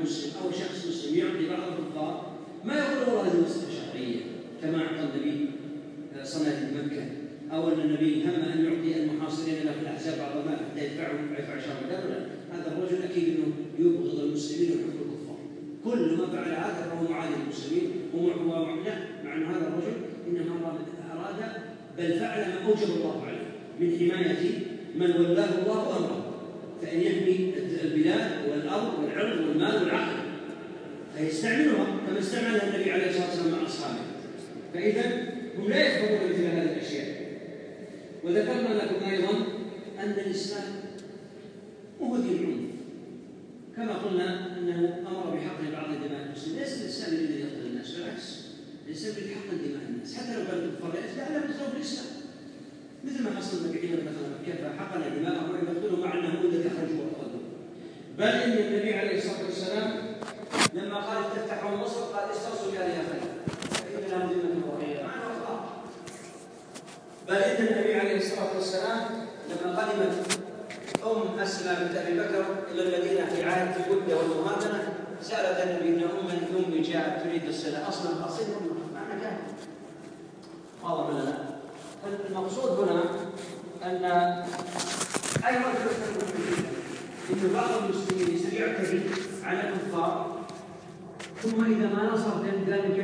مسلم أو شخص مسلم يعطي بعض الكفار ما يقول والله هذه مصلحة شرعية كما أعطى النبي صناديق مكة، أو أن النبي هم أن يعطي المحاصرين له في الأحزاب بعض المال حتى يدفع شر لا، هذا الرجل أكيد أنه يبغض المسلمين ويحب الكفار. كل ما فعل هذا فهو معادي للمسلمين مع أن هذا الرجل إنما أراد بل فعل ما أوجب الله عليه من حماية من ولاه الله أمره، فإن يحمي البلاد والأرض والعرض والمال والعقل فيستعملها كما استعملها النبي عليه الصلاة والسلام مع أصحابه. فإذا هم لا يفهمون مثل هذه الأشياء. وذكرنا لكم أيضا أن الإسلام هو دين العنف، كما قلنا أنه أمر بحقن بعض دماء المسلمين. ليس الإسلام الذي يقتل الناس، بالعكس الإسلام الذي يحقن دماء الناس حتى لو كانوا كفار لا يدخلون في الإسلام، مثل ما حصل النبي حين دخل مكة فحقن دماءهم ولم يقتلوا مع أنه هو الذي أخرجوا وأخرجوا. بل إن النبي عليه الصلاة والسلام لما قال تفتحوا مصر قال استوصوا بها يا خير فإن لهم ذمة وغيرها معنى أخرى. بل إن النبي عليه الصلاة والسلام لما قدمت أسماء بنت أبي بكر إلى المدينة في عهد الودة والمهادنة سألت النبي إن أمي جاءت تريد الصلة أصلا أصلهم معنى كان واضح ولا لا؟ المقصود هنا أن أيضا إن بعض المسلمين يصير يعتدي على الكفار ثم إذا ما نصر ذلك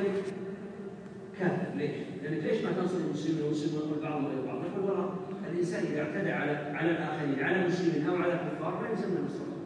كافر. ليش ما تنصر المسلمين والمسلمون والبعض غير بعض؟ يقول والله الإنسان إذا اعتدى على الآخرين على المسلمين أو على الكفار لا يلزمنا نصرهم.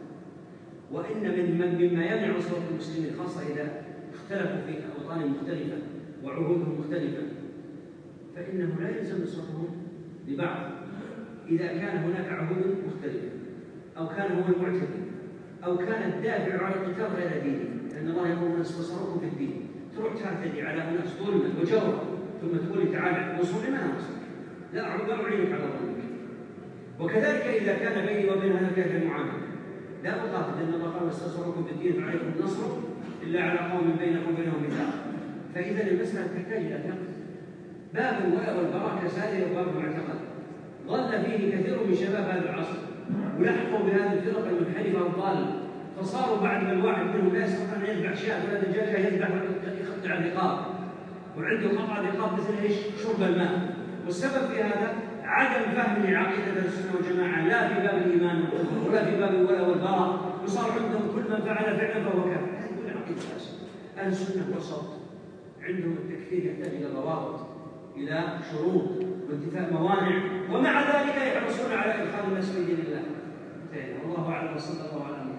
وإن مما يمنع نصرة المسلمين خاصة إذا اختلفوا في أوطان مختلفة وعهودهم مختلفة فإنه لا يلزم نصرتهم لبعض إذا كان هناك عهود مختلفة أو كان هو المعتدي أو كان الدافع على القتال غير ديني، لأن الله يقول نصركم في الدين. تروح تعتدي على أناس ظلما وجورا ثم تقول تعالى نصرني ما نصرك، لا أعينك على ظلمك. وكذلك إذا كان بيني وبين هذا الكافر معاملة لا أقاتل، لأن الله قال واستنصركم في الدين فعليكم النصر إلا على قوم بينكم وبينهم ميثاق. فإذا المسألة تحتاج إلى فقه. باب الولاء والبراء كسائر باب المعتقد ضل فيه كثير من شباب هذا العصر ولحقوا بهذه الفرق المنحرفة والضالة، فصاروا بعد ما الواحد منهم لا يستطيع أن يذبح شاة ولا دجاجة يذبح يقطع الرقاب، وعنده قطع الرقاب مثل ايش؟ شرب الماء. والسبب في هذا عدم فهم لعقيدة السنة والجماعة لا في باب الإيمان ولا في باب الولاء والبراء، وصار عندهم كل من فعل فعلا فهو كافر. هذه كل عقيدة فاسدة. أهل السنة وسط، عندهم التكفير يحتاج إلى ضوابط، إلى شروط وانتفاء موانع، ومع ذلك يحرصون على إدخال الناس في دين الله. والله أعلم وصلى الله على